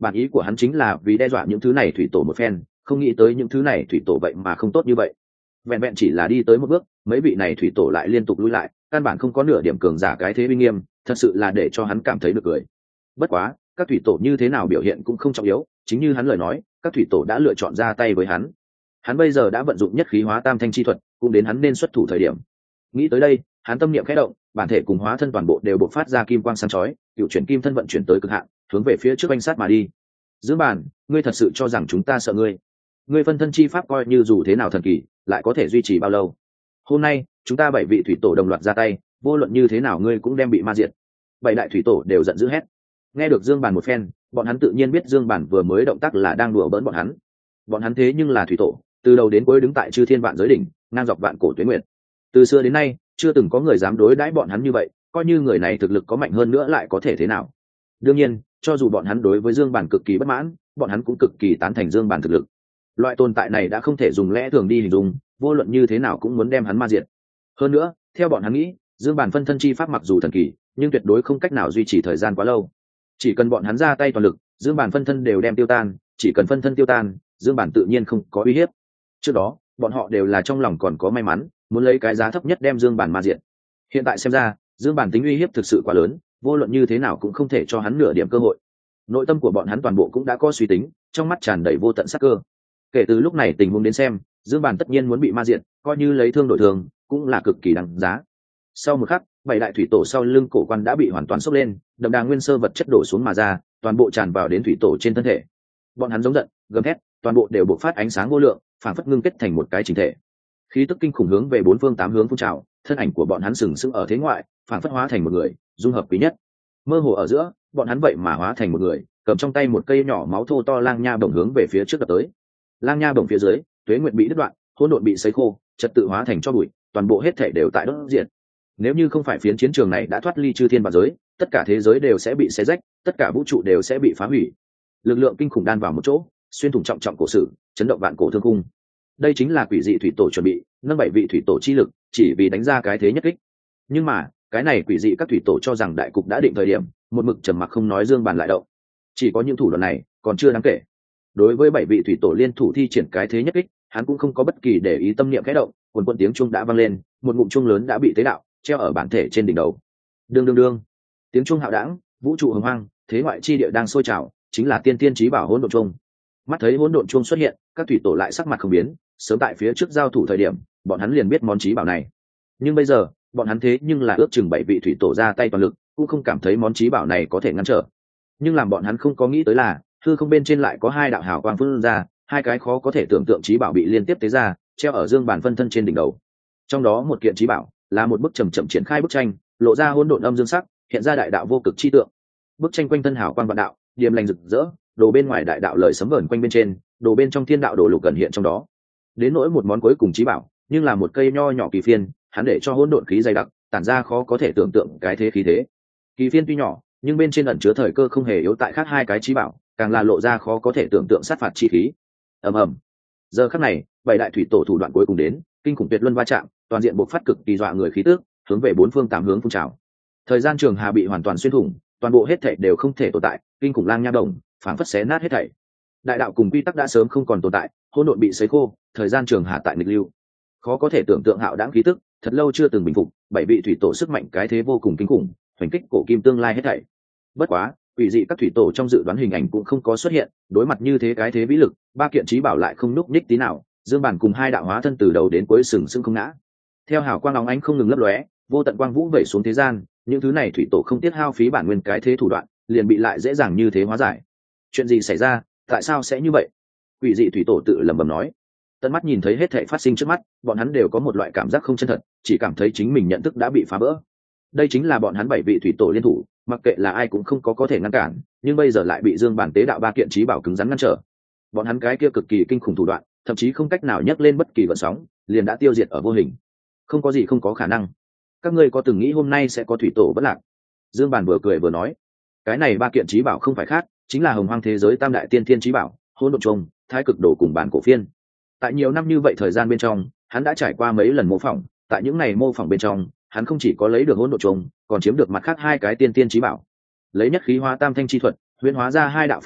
bản ý của hắn chính là vì đe dọa những thứ này thủy tổ một phen, không nghĩ tới những thứ này thủy tổ vậy mà không tốt như vậy. Vẹn vẹn chỉ là đi tới một bước, mấy vị này thủy tổ lại liên tục lui lại, căn bản không có nửa điểm cường giả cái thế uy nghiêm, thật sự là để cho hắn cảm thấy được cười. Bất quá các thủy tổ như thế nào biểu hiện cũng không trọng yếu, chính như hắn lời nói, các thủy tổ đã lựa chọn ra tay với hắn. Hắn bây giờ đã vận dụng nhất khí hóa tam thanh chi thuật, cũng đến hắn nên xuất thủ thời điểm. Nghĩ tới đây, hắn tâm niệm khẽ động, bản thể cùng hóa thân toàn bộ đều bộc phát ra kim quang sáng chói, cựu chuyển kim thân vận chuyển tới cực hạn, hướng về phía trước oanh sát mà đi. Dương Bản, ngươi thật sự cho rằng chúng ta sợ ngươi? Ngươi phân thân chi pháp coi như dù thế nào thần kỳ, lại có thể duy trì bao lâu? Hôm nay chúng ta 7 vị thủy tổ đồng loạt ra tay, vô luận như thế nào ngươi cũng đem bị ma diệt. 7 đại thủy tổ đều giận dữ hét. Nghe được Dương Bản một phen, bọn hắn tự nhiên biết Dương Bản vừa mới động tác là đang đùa bỡn bọn hắn. Bọn hắn thế nhưng là thủy tổ, từ đầu đến cuối đứng tại chư thiên vạn giới đỉnh, ngang dọc vạn cổ tuế nguyệt. Từ xưa đến nay, chưa từng có người dám đối đãi bọn hắn như vậy, coi như người này thực lực có mạnh hơn nữa lại có thể thế nào? Đương nhiên, cho dù bọn hắn đối với Dương Bản cực kỳ bất mãn, bọn hắn cũng cực kỳ tán thành Dương Bản thực lực. Loại tồn tại này đã không thể dùng lẽ thường đi hình dung, vô luận như thế nào cũng muốn đem hắn ma diệt. Hơn nữa, theo bọn hắn nghĩ, Dương Bản phân thân chi pháp mặc dù thần kỳ, nhưng tuyệt đối không cách nào duy trì thời gian quá lâu. Chỉ cần bọn hắn ra tay toàn lực, Dương Bản phân thân đều đem tiêu tan, chỉ cần phân thân tiêu tan, Dương Bản tự nhiên không có uy hiếp. Trước đó, bọn họ đều là trong lòng còn có may mắn, muốn lấy cái giá thấp nhất đem Dương Bản ma diệt. Hiện tại xem ra, Dương Bản tính uy hiếp thực sự quá lớn, vô luận như thế nào cũng không thể cho hắn nửa điểm cơ hội. Nội tâm của bọn hắn toàn bộ cũng đã có suy tính, trong mắt tràn đầy vô tận sát cơ. Kể từ lúc này tình huống đến xem, Dương Bản tất nhiên muốn bị ma diệt, coi như lấy thương đổi thương, cũng là cực kỳ đáng giá. Sau một khắc, 7 đại thủy tổ sau lưng cổ quan đã bị hoàn toàn sốc lên, đậm đà nguyên sơ vật chất đổ xuống mà ra, toàn bộ tràn vào đến thủy tổ trên thân thể. Bọn hắn giống giận, gầm thét, toàn bộ đều bộc phát ánh sáng vô lượng, phảng phất ngưng kết thành một cái chỉnh thể. Khí tức kinh khủng hướng về bốn phương tám hướng phun trào, thân ảnh của bọn hắn sừng sững ở thế ngoại, phảng phất hóa thành một người, dung hợp quý nhất. Mơ hồ ở giữa, bọn hắn vậy mà hóa thành một người, cầm trong tay một cây nhỏ máu thô to lang nha bổng hướng về phía trước đập tới. Lang nha bổng phía dưới, tuế nguyệt bị đứt đoạn, hỗn độn bị sấy khô, trật tự hóa thành cho bụi, toàn bộ hết thể đều tại đốt diệt. Nếu như không phải phiến chiến trường này đã thoát ly chư thiên vạn giới, tất cả thế giới đều sẽ bị xé rách, tất cả vũ trụ đều sẽ bị phá hủy. Lực lượng kinh khủng đan vào một chỗ, xuyên thủng trọng trọng cổ sử, chấn động vạn cổ thương khung. Đây chính là quỷ dị thủy tổ chuẩn bị, nâng 7 vị thủy tổ chi lực, chỉ vì đánh ra cái thế nhất kích. Nhưng mà, cái này quỷ dị các thủy tổ cho rằng đại cục đã định thời điểm, một mực trầm mặc không nói, Dương Bản lại động. Chỉ có những thủ đoạn này, còn chưa đáng kể. Đối với 7 vị thủy tổ liên thủ thi triển cái thế nhất kích, hắn cũng không có bất kỳ để ý, tâm niệm khẽ động, quần quần tiếng chuông đã vang lên, một ngụm chuông lớn đã bị tế đạo, treo ở bản thể trên đỉnh đầu. Đương đương đương, tiếng chuông hạo đãng, vũ trụ hồng hoang, thế ngoại chi địa đang sôi trào, chính là tiên tiên chí bảo hỗn độn chuông. Mắt thấy hỗn độn chuông xuất hiện, các thủy tổ lại sắc mặt không biến, sớm tại phía trước giao thủ thời điểm, bọn hắn liền biết món chí bảo này. Nhưng bây giờ, bọn hắn thế nhưng là ước chừng 7 vị thủy tổ ra tay toàn lực, cũng không cảm thấy món chí bảo này có thể ngăn trở. Nhưng làm bọn hắn không có nghĩ tới là, hư không bên trên lại có 2 đạo hào quang phun ra, 2 cái khó có thể tưởng tượng chí bảo bị liên tiếp tế ra, treo ở Dương Bản phân thân trên đỉnh đầu. Trong đó một kiện chí bảo là một bức chậm triển khai bức tranh, lộ ra hỗn độn âm dương sắc, hiện ra đại đạo vô cực chi tượng. Bức tranh quanh thân hào quang vạn đạo, điềm lành rực rỡ, đồ bên ngoài đại đạo lời sấm vẩn quanh bên trên, đồ bên trong thiên đạo đồ lục gần hiện trong đó. Đến nỗi một món cuối cùng chí bảo, nhưng là một cây nho nhỏ kỳ phiên, hắn để cho hỗn độn khí dày đặc, tản ra khó có thể tưởng tượng cái thế khí thế. Kỳ phiên tuy nhỏ, nhưng bên trên ẩn chứa thời cơ không hề yếu tại khác 2 cái chí bảo, càng là lộ ra khó có thể tưởng tượng sát phạt chi khí. Ầm ầm. Giờ khắc này, 7 đại thủy tổ thủ đoạn cuối cùng đến, kinh khủng tuyệt luân va chạm, toàn diện bộc phát cực kỳ dọa người khí tức, hướng về bốn phương tám hướng phun trào. Thời gian trường hà bị hoàn toàn xuyên thủng, toàn bộ hết thảy đều không thể tồn tại, kinh khủng lang nha đồng phảng phất xé nát hết thảy. Đại đạo cùng quy tắc đã sớm không còn tồn tại, hỗn độn bị sấy khô, thời gian trường hà tại nghịch lưu. Khó có thể tưởng tượng hạo đãng khí tức, thật lâu chưa từng bình phục, 7 vị thủy tổ sức mạnh cái thế vô cùng kinh khủng, hoành kích cổ kim tương lai hết thảy. Bất quá, quỷ dị các thủy tổ trong dự đoán hình ảnh cũng không có xuất hiện, đối mặt như thế cái thế vĩ lực, 3 kiện chí bảo lại không núc nhích tí nào, Dương Bản cùng 2 đạo hóa thân từ đầu đến cuối sừng sững không ngã. Theo hào quang óng ánh không ngừng lấp lóe, vô tận quang vũ vẩy xuống thế gian, những thứ này thủy tổ không tiếc hao phí bản nguyên cái thế thủ đoạn, liền bị lại dễ dàng như thế hóa giải. Chuyện gì xảy ra, tại sao sẽ như vậy? Quỷ dị thủy tổ tự lẩm bẩm nói. Tận mắt nhìn thấy hết thảy phát sinh trước mắt, bọn hắn đều có một loại cảm giác không chân thật, chỉ cảm thấy chính mình nhận thức đã bị phá vỡ. Đây chính là bọn hắn 7 vị thủy tổ liên thủ, mặc kệ là ai cũng không có thể ngăn cản, nhưng bây giờ lại bị Dương Bản tế đạo 3 kiện chí bảo cứng rắn ngăn trở. Bọn hắn cái kia cực kỳ kinh khủng thủ đoạn, thậm chí không cách nào nhấc lên bất kỳ gợn sóng, liền đã tiêu diệt ở vô hình. Không có gì không có khả năng. Các ngươi có từng nghĩ hôm nay sẽ có thủy tổ bất lạc? Dương Bản vừa cười vừa nói. Cái này 3 kiện chí bảo không phải khác, chính là hồng hoang thế giới tam đại tiên thiên chí bảo, hỗn độn chung, thái cực đồ cùng bản cổ phiên. Tại nhiều năm như vậy thời gian bên trong, hắn đã trải qua mấy lần mô phỏng, tại những này mô phỏng bên trong, hắn không chỉ có lấy được hỗn độn chung, còn chiếm được mặt khác 2 cái tiên tiên chí bảo. Lấy nhất khí hóa tam thanh chi thuật, huyễn hóa ra 2 đạo phân thân,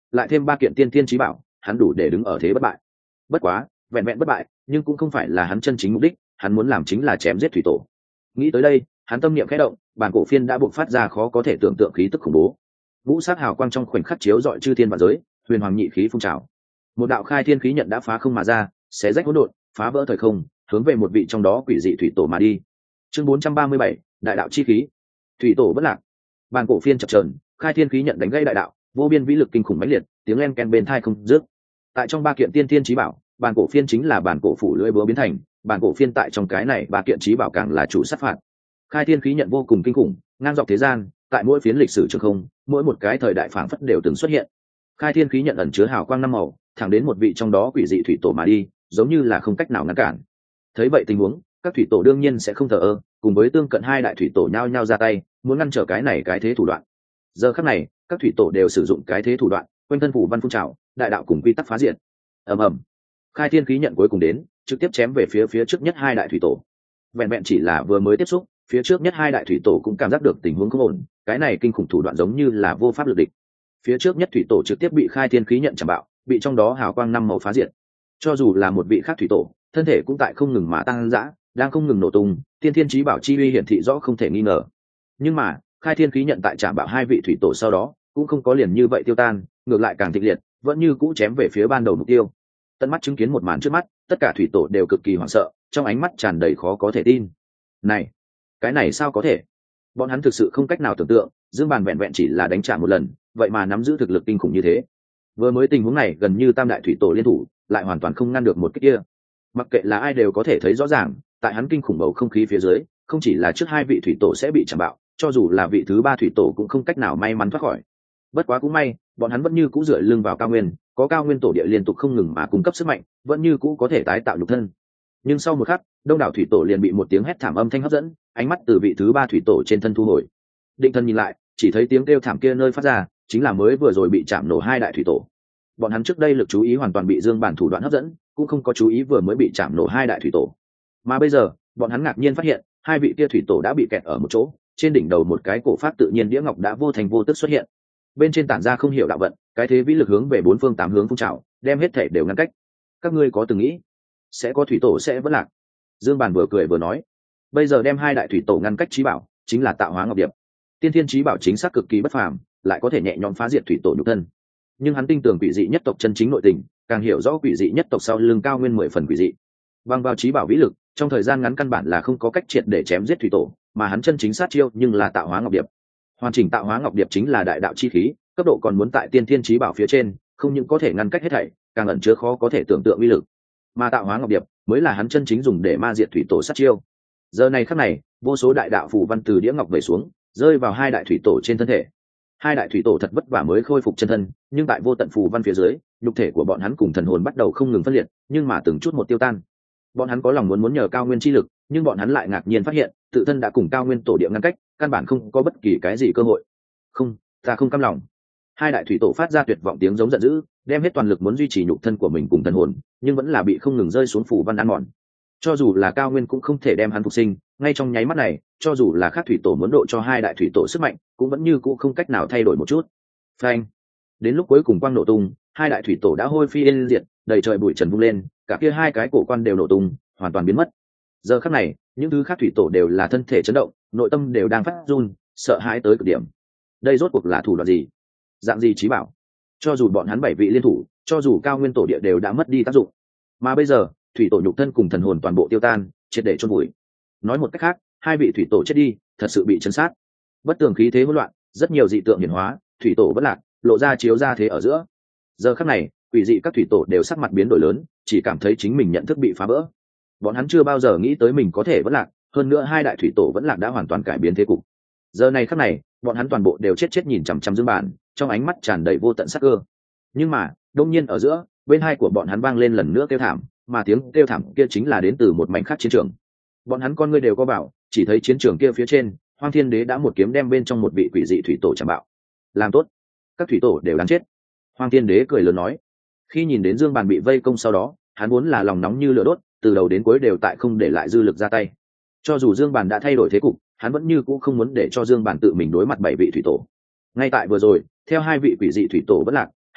lại thêm 3 kiện tiên tiên chí bảo, hắn đủ để đứng ở thế bất bại. Bất quá, vẹn vẹn bất bại, nhưng cũng không phải là hắn chân chính mục đích, hắn muốn làm chính là chém giết thủy tổ. Nghĩ tới đây, hắn tâm niệm khẽ động, bản cổ phiên đã bộc phát ra khó có thể tưởng tượng khí tức khủng bố. Vũ sát hào quang trong khoảnh khắc chiếu rọi chư thiên vạn giới, huyền hoàng nhị khí phun trào. Một đạo khai thiên khí nhận đã phá không mà ra, xé rách hỗn độn, phá vỡ thời không, hướng về một vị trong đó quỷ dị thủy tổ mà đi. Chương 437, đại đạo chi khí. Thủy tổ bất lạc. Bản cổ phiên chập chờn, khai thiên khí nhận đánh gây đại đạo, vô biên vĩ lực kinh khủng mãnh liệt, tiếng len ken bên tai không dứt. Tại trong 3 kiện tiên tiên chí bảo, bản cổ phiên chính là bản cổ phủ lưỡi búa biến thành, bản cổ phiên tại trong cái này 3 kiện chí bảo càng là chủ sát phạt. Khai thiên khí nhận vô cùng kinh khủng, ngang dọc thế gian, tại mỗi phiến lịch sử trường không, mỗi một cái thời đại phảng phất đều từng xuất hiện. Khai thiên khí nhận ẩn chứa hào quang 5 màu, thẳng đến một vị trong đó quỷ dị thủy tổ mà đi, giống như là không cách nào ngăn cản. Thấy vậy tình huống, các thủy tổ đương nhiên sẽ không thờ ơ, cùng với tương cận 2 đại thủy tổ nhao nhao ra tay, muốn ngăn trở cái này cái thế thủ đoạn. Giờ khắc này, các thủy tổ đều sử dụng cái thế thủ đoạn, quanh thân phủ văn phun trào, đại đạo cùng quy tắc phá diện. Ầm ầm. Khai thiên khí nhận cuối cùng đến, trực tiếp chém về phía trước nhất 2 đại thủy tổ. Vẹn vẹn chỉ là vừa mới tiếp xúc, phía trước nhất 2 đại thủy tổ cũng cảm giác được tình huống không ổn, cái này kinh khủng thủ đoạn giống như là vô pháp lực địch. Phía trước nhất thủy tổ trực tiếp bị khai thiên khí nhận chạm bạo, bị trong đó hào quang 5 màu phá diệt. Cho dù là một vị khác thủy tổ, thân thể cũng tại không ngừng mà tăng dã, đang không ngừng nổ tung, tiên thiên chí bảo chi uy hiển thị rõ không thể nghi ngờ. Nhưng mà, khai thiên khí nhận tại chạm bạo 2 vị thủy tổ sau đó, cũng không có liền như vậy tiêu tan, ngược lại càng thịnh liệt, vẫn như cũ chém về phía ban đầu mục tiêu. Tận mắt chứng kiến một màn trước mắt, tất cả thủy tổ đều cực kỳ hoảng sợ, trong ánh mắt tràn đầy khó có thể tin. Này, cái này sao có thể? Bọn hắn thực sự không cách nào tưởng tượng, Dương Bàn vẹn vẹn chỉ là đánh trả một lần, vậy mà nắm giữ thực lực kinh khủng như thế. Vừa mới tình huống này gần như tam đại thủy tổ liên thủ, lại hoàn toàn không ngăn được một kích kia. Mặc kệ là ai đều có thể thấy rõ ràng, tại hắn kinh khủng bầu không khí phía dưới, không chỉ là trước 2 vị thủy tổ sẽ bị chạm bạo, cho dù là vị thứ 3 thủy tổ cũng không cách nào may mắn thoát khỏi. Bất quá cũng may, bọn hắn vẫn như cũ dựa lưng vào cao nguyên, có cao nguyên tổ địa liên tục không ngừng mà cung cấp sức mạnh, vẫn như cũ có thể tái tạo nhục thân. Nhưng sau một khắc, đông đảo thủy tổ liền bị một tiếng hét thảm âm thanh hấp dẫn, ánh mắt từ vị thứ 3 thủy tổ trên thân thu hồi. Định thân nhìn lại, chỉ thấy tiếng kêu thảm kia nơi phát ra, chính là mới vừa rồi bị chạm nổ 2 đại thủy tổ. Bọn hắn trước đây lực chú ý hoàn toàn bị Dương Bản thủ đoạn hấp dẫn, cũng không có chú ý vừa mới bị chạm nổ 2 đại thủy tổ. Mà bây giờ, bọn hắn ngạc nhiên phát hiện, 2 vị kia thủy tổ đã bị kẹt ở một chỗ, trên đỉnh đầu một cái cổ pháp tự nhiên đĩa ngọc đã vô thành vô tức xuất hiện. Bên trên tản ra không hiểu đạo vận, cái thế vĩ lực hướng về 4 phương 8 hướng phun trào, đem hết thể đều ngăn cách. Các ngươi có từng nghĩ, sẽ có thủy tổ sẽ vẫn lạc? Dương Bản vừa cười vừa nói, bây giờ đem 2 đại thủy tổ ngăn cách chí bảo, chính là tạo hóa ngọc điệp. Tiên thiên chí bảo chính xác cực kỳ bất phàm, lại có thể nhẹ nhõm phá diệt thủy tổ nhục thân. Nhưng hắn tin tưởng quỷ dị nhất tộc chân chính nội tình, càng hiểu rõ quỷ dị nhất tộc sau lưng cao nguyên 10 phần quỷ dị. Bằng vào chí bảo vĩ lực, trong thời gian ngắn căn bản là không có cách triệt để chém giết thủy tổ, mà hắn chân chính sát chiêu nhưng là tạo hóa ngọc điệp. Hoàn chỉnh tạo hóa ngọc điệp chính là đại đạo chi khí, cấp độ còn muốn tại tiên thiên chí bảo phía trên, không những có thể ngăn cách hết thảy, càng ẩn chứa khó có thể tưởng tượng uy lực. Mà tạo hóa ngọc điệp mới là hắn chân chính dùng để ma diệt thủy tổ sát chiêu. Giờ này khắc này, vô số đại đạo phù văn từ đĩa ngọc về xuống, rơi vào 2 đại thủy tổ trên thân thể. 2 đại thủy tổ thật vất vả mới khôi phục chân thân, nhưng tại vô tận phù văn phía dưới, nhục thể của bọn hắn cùng thần hồn bắt đầu không ngừng phân liệt, nhưng mà từng chút một tiêu tan. Bọn hắn có lòng muốn nhờ cao nguyên chi lực, nhưng bọn hắn lại ngạc nhiên phát hiện, tự thân đã cùng cao nguyên tổ địa ngăn cách, căn bản không có bất kỳ cái gì cơ hội. Không, ta không cam lòng. 2 đại thủy tổ phát ra tuyệt vọng tiếng giống giận dữ, đem hết toàn lực muốn duy trì nhục thân của mình cùng thần hồn, nhưng vẫn là bị không ngừng rơi xuống phù văn ăn mòn. Cho dù là cao nguyên cũng không thể đem hắn phục sinh, ngay trong nháy mắt này, cho dù là khác thủy tổ muốn độ cho 2 đại thủy tổ sức mạnh, cũng vẫn như cũ không cách nào thay đổi một chút. Phanh! Đến lúc cuối cùng quang nổ tung, 2 đại thủy tổ đã hôi phi yên diệt, đầy trời bụi trần vung lên, cả kia 2 cái cổ quan đều nổ tung, hoàn toàn biến mất. Giờ khắc này, những thứ khác thủy tổ đều là thân thể chấn động, nội tâm đều đang phát run, sợ hãi tới cực điểm. Đây rốt cuộc là thủ đoạn gì? Dạng gì chí bảo? Cho dù bọn hắn 7 vị liên thủ, cho dù cao nguyên tổ địa đều đã mất đi tác dụng, mà bây giờ, thủy tổ nhục thân cùng thần hồn toàn bộ tiêu tan, triệt để chôn vùi. Nói một cách khác, 2 vị thủy tổ chết đi, thật sự bị chấn sát. Bất tường khí thế hỗn loạn, rất nhiều dị tượng hiển hóa, thủy tổ bất lạc, lộ ra chiếu ra thế ở giữa. Giờ khắc này, quỷ dị các thủy tổ đều sắc mặt biến đổi lớn, chỉ cảm thấy chính mình nhận thức bị phá vỡ. Bọn hắn chưa bao giờ nghĩ tới mình có thể vẫn lạc, hơn nữa 2 đại thủy tổ vẫn lạc đã hoàn toàn cải biến thế cục. Giờ này khắc này, bọn hắn toàn bộ đều chết nhìn chằm chằm Dương Bản, trong ánh mắt tràn đầy vô tận sắc cơ. Nhưng mà, đột nhiên ở giữa, bên hai của bọn hắn vang lên lần nữa kêu thảm, mà tiếng kêu thảm kia chính là đến từ một mảnh khác chiến trường. Bọn hắn con ngươi đều có bảo, chỉ thấy chiến trường kia phía trên, Hoang Thiên Đế đã một kiếm đem bên trong một vị quỷ dị thủy tổ chạm bạo. Làm tốt, các thủy tổ đều đáng chết. Hoang Thiên Đế cười lớn nói. Khi nhìn đến Dương Bàn bị vây công sau đó, hắn vốn là lòng nóng như lửa đốt, từ đầu đến cuối đều tại không để lại dư lực ra tay. Cho dù Dương Bàn đã thay đổi thế cục, hắn vẫn như cũ không muốn để cho Dương Bàn tự mình đối mặt 7 vị thủy tổ. Ngay tại vừa rồi, theo 2 vị quỷ dị thủy tổ bất lạc,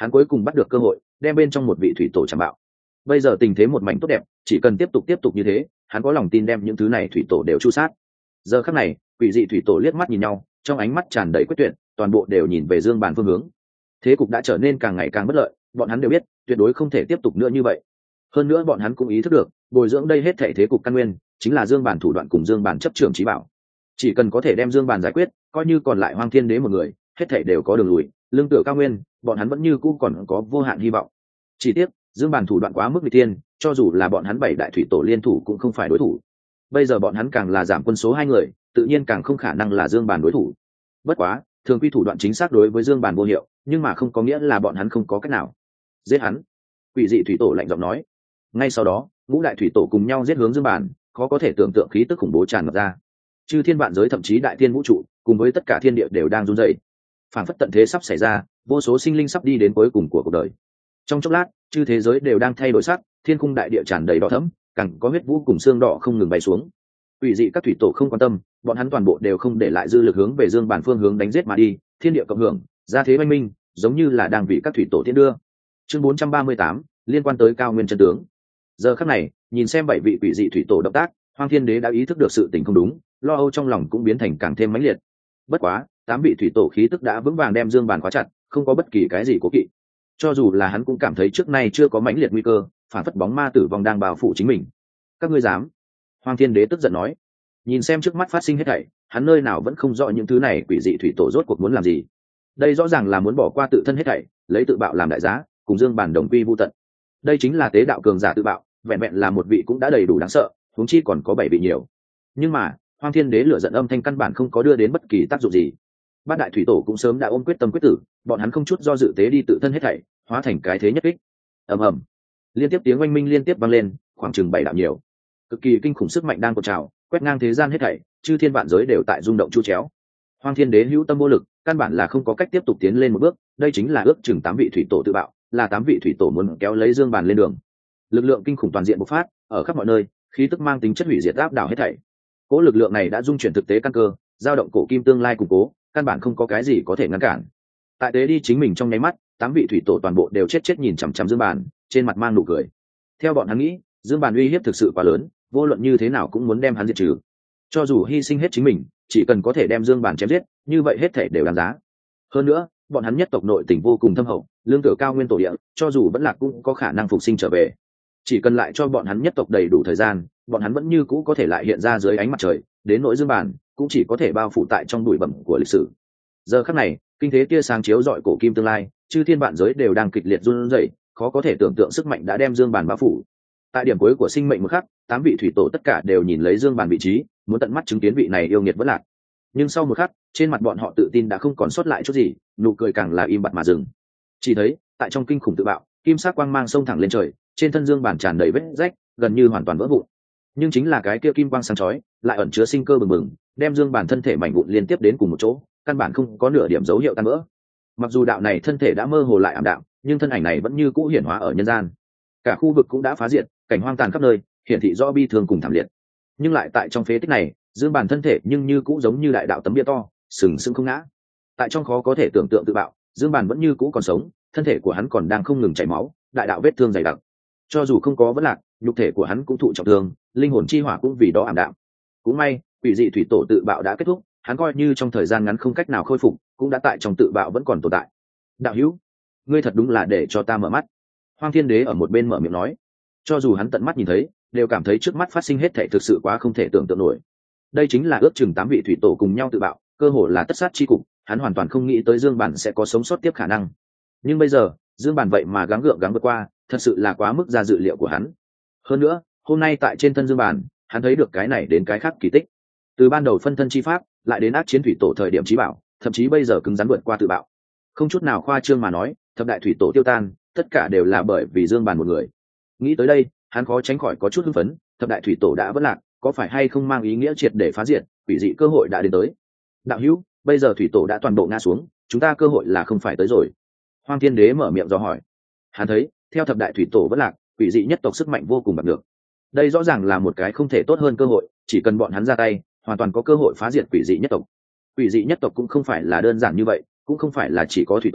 hắn cuối cùng bắt được cơ hội đem bên trong một vị thủy tổ chạm bạo. Bây giờ tình thế một mảnh tốt đẹp, chỉ cần tiếp tục như thế, hắn có lòng tin đem những thứ này thủy tổ đều chu sát. Giờ khắc này, quỷ dị thủy tổ liếc mắt nhìn nhau, trong ánh mắt tràn đầy quyết tuyệt, toàn bộ đều nhìn về Dương Bàn phương hướng. Thế cục đã trở nên càng ngày càng bất lợi, bọn hắn đều biết tuyệt đối không thể tiếp tục nữa như vậy. Hơn nữa bọn hắn cũng ý thức được, bồi dưỡng đây hết thảy thế cục căn nguyên chính là Dương Bàn thủ đoạn cùng Dương Bàn chấp trưởng trí bảo. Chỉ cần có thể đem Dương Bàn giải quyết, coi như còn lại Hoang Thiên Đế một người, hết thảy đều có đường lùi, lương tựa cao nguyên, bọn hắn vẫn như cũ còn có vô hạn hy vọng. Chỉ tiếc, Dương Bàn thủ đoạn quá mức nghịch thiên, cho dù là bọn hắn 7 đại thủy tổ liên thủ cũng không phải đối thủ. Bây giờ bọn hắn càng là giảm quân số 2 người, tự nhiên càng không khả năng là Dương Bàn đối thủ. Bất quá, thường quy thủ đoạn chính xác đối với Dương Bàn vô hiệu, nhưng mà không có nghĩa là bọn hắn không có cách nào. Giết hắn! Quỷ dị thủy tổ lạnh giọng nói. Ngay sau đó, ngũ đại thủy tổ cùng nhau giết hướng Dương Bàn, khó có thể tưởng tượng khí tức khủng bố tràn ngập ra. Chư thiên vạn giới thậm chí đại thiên vũ trụ, cùng với tất cả thiên địa đều đang run rẩy. Phản phất tận thế sắp xảy ra, vô số sinh linh sắp đi đến cuối cùng của cuộc đời. Trong chốc lát, chư thế giới đều đang thay đổi sắc, thiên khung đại địa tràn đầy đỏ thẫm, càng có huyết vũ cùng xương đỏ không ngừng bay xuống. Quỷ dị các thủy tổ không quan tâm, bọn hắn toàn bộ đều không để lại dư lực hướng về Dương Bàn phương hướng đánh giết mà đi, thiên địa cộng hưởng, ra thế oanh minh, giống như là đang bị các thủy tổ tiến đưa. Chương 438, liên quan tới cao nguyên chân tướng. Giờ khắc này, nhìn xem 7 vị quỷ dị thủy tổ động tác, Hoang Thiên Đế đã ý thức được sự tình không đúng, lo âu trong lòng cũng biến thành càng thêm mãnh liệt. Bất quá, 8 vị thủy tổ khí tức đã vững vàng đem Dương Bàn khóa chặt, không có bất kỳ cái gì cố kỵ. Cho dù là hắn cũng cảm thấy trước nay chưa có mãnh liệt nguy cơ, phản phất bóng ma tử vong đang bao phủ chính mình. Các ngươi dám? Hoang Thiên Đế tức giận nói. Nhìn xem trước mắt phát sinh hết thảy, hắn nơi nào vẫn không rõ những thứ này quỷ dị thủy tổ rốt cuộc muốn làm gì. Đây rõ ràng là muốn bỏ qua tự thân hết thảy, lấy tự bạo làm đại giá, cùng Dương Bàn đồng quy vu tận. Đây chính là tế đạo cường giả tự bạo, vẹn vẹn là một vị cũng đã đầy đủ đáng sợ, huống chi còn có 7 vị nhiều. Nhưng mà, Hoang Thiên Đế lửa giận âm thanh căn bản không có đưa đến bất kỳ tác dụng gì. Bát đại thủy tổ cũng sớm đã ôm quyết tâm quyết tử, bọn hắn không chút do dự tế đi tự thân hết thảy, hóa thành cái thế nhất kích. Ầm ầm, liên tiếp tiếng oanh minh liên tiếp vang lên, khoảng chừng 7 đạo nhiều, cực kỳ kinh khủng sức mạnh đang cột trào, quét ngang thế gian hết thảy, chư thiên vạn giới đều tại rung động chu chéo. Hoang Thiên Đế hữu tâm vô lực, căn bản là không có cách tiếp tục tiến lên một bước, đây chính là ước chừng 8 vị thủy tổ tự bạo, là 8 vị thủy tổ muốn kéo lấy Dương Bàn lên đường. Lực lượng kinh khủng toàn diện bộc phát, ở khắp mọi nơi, khí tức mang tính chất hủy diệt áp đảo hết thảy. Cố lực lượng này đã dung chuyển thực tế căn cơ, dao động cổ kim tương lai củng cố, căn bản không có cái gì có thể ngăn cản. Tại tế đi chính mình trong nháy mắt, 8 vị thủy tổ toàn bộ đều chết nhìn chằm chằm Dương Bàn, trên mặt mang nụ cười. Theo bọn hắn nghĩ, Dương Bàn uy hiếp thực sự quá lớn, vô luận như thế nào cũng muốn đem hắn diệt trừ. Cho dù hy sinh hết chính mình, chỉ cần có thể đem Dương Bàn chém giết, như vậy hết thảy đều đáng giá. Hơn nữa, bọn hắn nhất tộc nội tình vô cùng thâm hậu, lương tựa cao nguyên tổ địa, cho dù vẫn lạc cũng có khả năng phục sinh trở về. Chỉ cần lại cho bọn hắn nhất tộc đầy đủ thời gian, bọn hắn vẫn như cũ có thể lại hiện ra dưới ánh mặt trời, đến nỗi Dương Bàn cũng chỉ có thể bao phủ tại trong bụi bặm của lịch sử. Giờ khắc này, kinh thế tia sáng chiếu rọi cổ kim tương lai, chư thiên vạn giới đều đang kịch liệt run rẩy, khó có thể tưởng tượng sức mạnh đã đem Dương Bàn bao phủ. Tại điểm cuối của sinh mệnh một khắc, 8 vị thủy tổ tất cả đều nhìn lấy Dương Bàn vị trí, muốn tận mắt chứng kiến vị này yêu nghiệt vẫn lạc. Nhưng sau một khắc, trên mặt bọn họ tự tin đã không còn sót lại chút gì, nụ cười càng là im bặt mà dừng. Chỉ thấy, tại trong kinh khủng tự bạo, kim sắc quang mang xông thẳng lên trời, trên thân Dương Bàn tràn đầy vết rách, gần như hoàn toàn vỡ vụn. Nhưng chính là cái kia kim quang sáng chói, lại ẩn chứa sinh cơ bừng bừng, đem Dương Bàn thân thể mảnh vụn liên tiếp đến cùng một chỗ, căn bản không có nửa điểm dấu hiệu tan vỡ. Mặc dù đạo này thân thể đã mơ hồ lại ảm đạm, nhưng thân ảnh này vẫn như cũ hiển hóa ở nhân gian. Cả khu vực cũng đã phá diệt, cảnh hoang tàn khắp nơi, hiển thị rõ bi thương cùng thảm liệt. Nhưng lại tại trong phế tích này, Dương Bàn thân thể nhưng như cũ giống như đại đạo tấm bia to, sừng sững không ngã. Tại trong khó có thể tưởng tượng tự bạo, Dương Bàn vẫn như cũ còn sống, thân thể của hắn còn đang không ngừng chảy máu, đại đạo vết thương dày đặc. Cho dù không có vấn lạc, nhục thể của hắn cũng thụ trọng thương, linh hồn chi hỏa cũng vì đó ảm đạm. Cũng may, quỷ dị thủy tổ tự bạo đã kết thúc, hắn coi như trong thời gian ngắn không cách nào khôi phục, cũng đã tại trong tự bạo vẫn còn tồn tại. Đạo hữu, ngươi thật đúng là để cho ta mở mắt. Hoang Thiên Đế ở một bên mở miệng nói. Cho dù hắn tận mắt nhìn thấy, đều cảm thấy trước mắt phát sinh hết thảy thực sự quá không thể tưởng tượng nổi. Đây chính là ước chừng 8 vị thủy tổ cùng nhau tự bạo, cơ hồ là tất sát chi cục, hắn hoàn toàn không nghĩ tới Dương Bàn sẽ có sống sót tiếp khả năng. Nhưng bây giờ, Dương Bàn vậy mà gắng vượt qua, thật sự là quá mức ra dự liệu của hắn. Hơn nữa, hôm nay tại trên thân Dương Bàn, hắn thấy được cái này đến cái khác kỳ tích. Từ ban đầu phân thân chi pháp, lại đến ác chiến thủy tổ thời điểm chí bảo, thậm chí bây giờ cứng rắn vượt qua tự bạo. Không chút nào khoa trương mà nói, thập đại thủy tổ tiêu tan, tất cả đều là bởi vì Dương Bàn một người. Nghĩ tới đây, hắn khó tránh khỏi có chút hưng phấn, thập đại thủy tổ đã vỡ lạc, có phải hay không mang ý nghĩa triệt để phá diệt, quỷ dị cơ hội đã đến tới. Đạo hữu, bây giờ thủy tổ đã toàn bộ ngã xuống, chúng ta cơ hội là không phải tới rồi. Hoang Thiên Đế mở miệng dò hỏi. Hắn thấy, theo thập đại thủy tổ vỡ lạc, quỷ dị nhất tộc sức mạnh vô cùng bạc được. Đây rõ ràng là một cái không thể tốt hơn cơ hội, chỉ cần bọn hắn ra tay, hoàn toàn có cơ hội phá diệt quỷ dị nhất tộc. Quỷ dị nhất tộc cũng không phải là đơn giản như vậy, cũng không phải là chỉ có thủy tổ,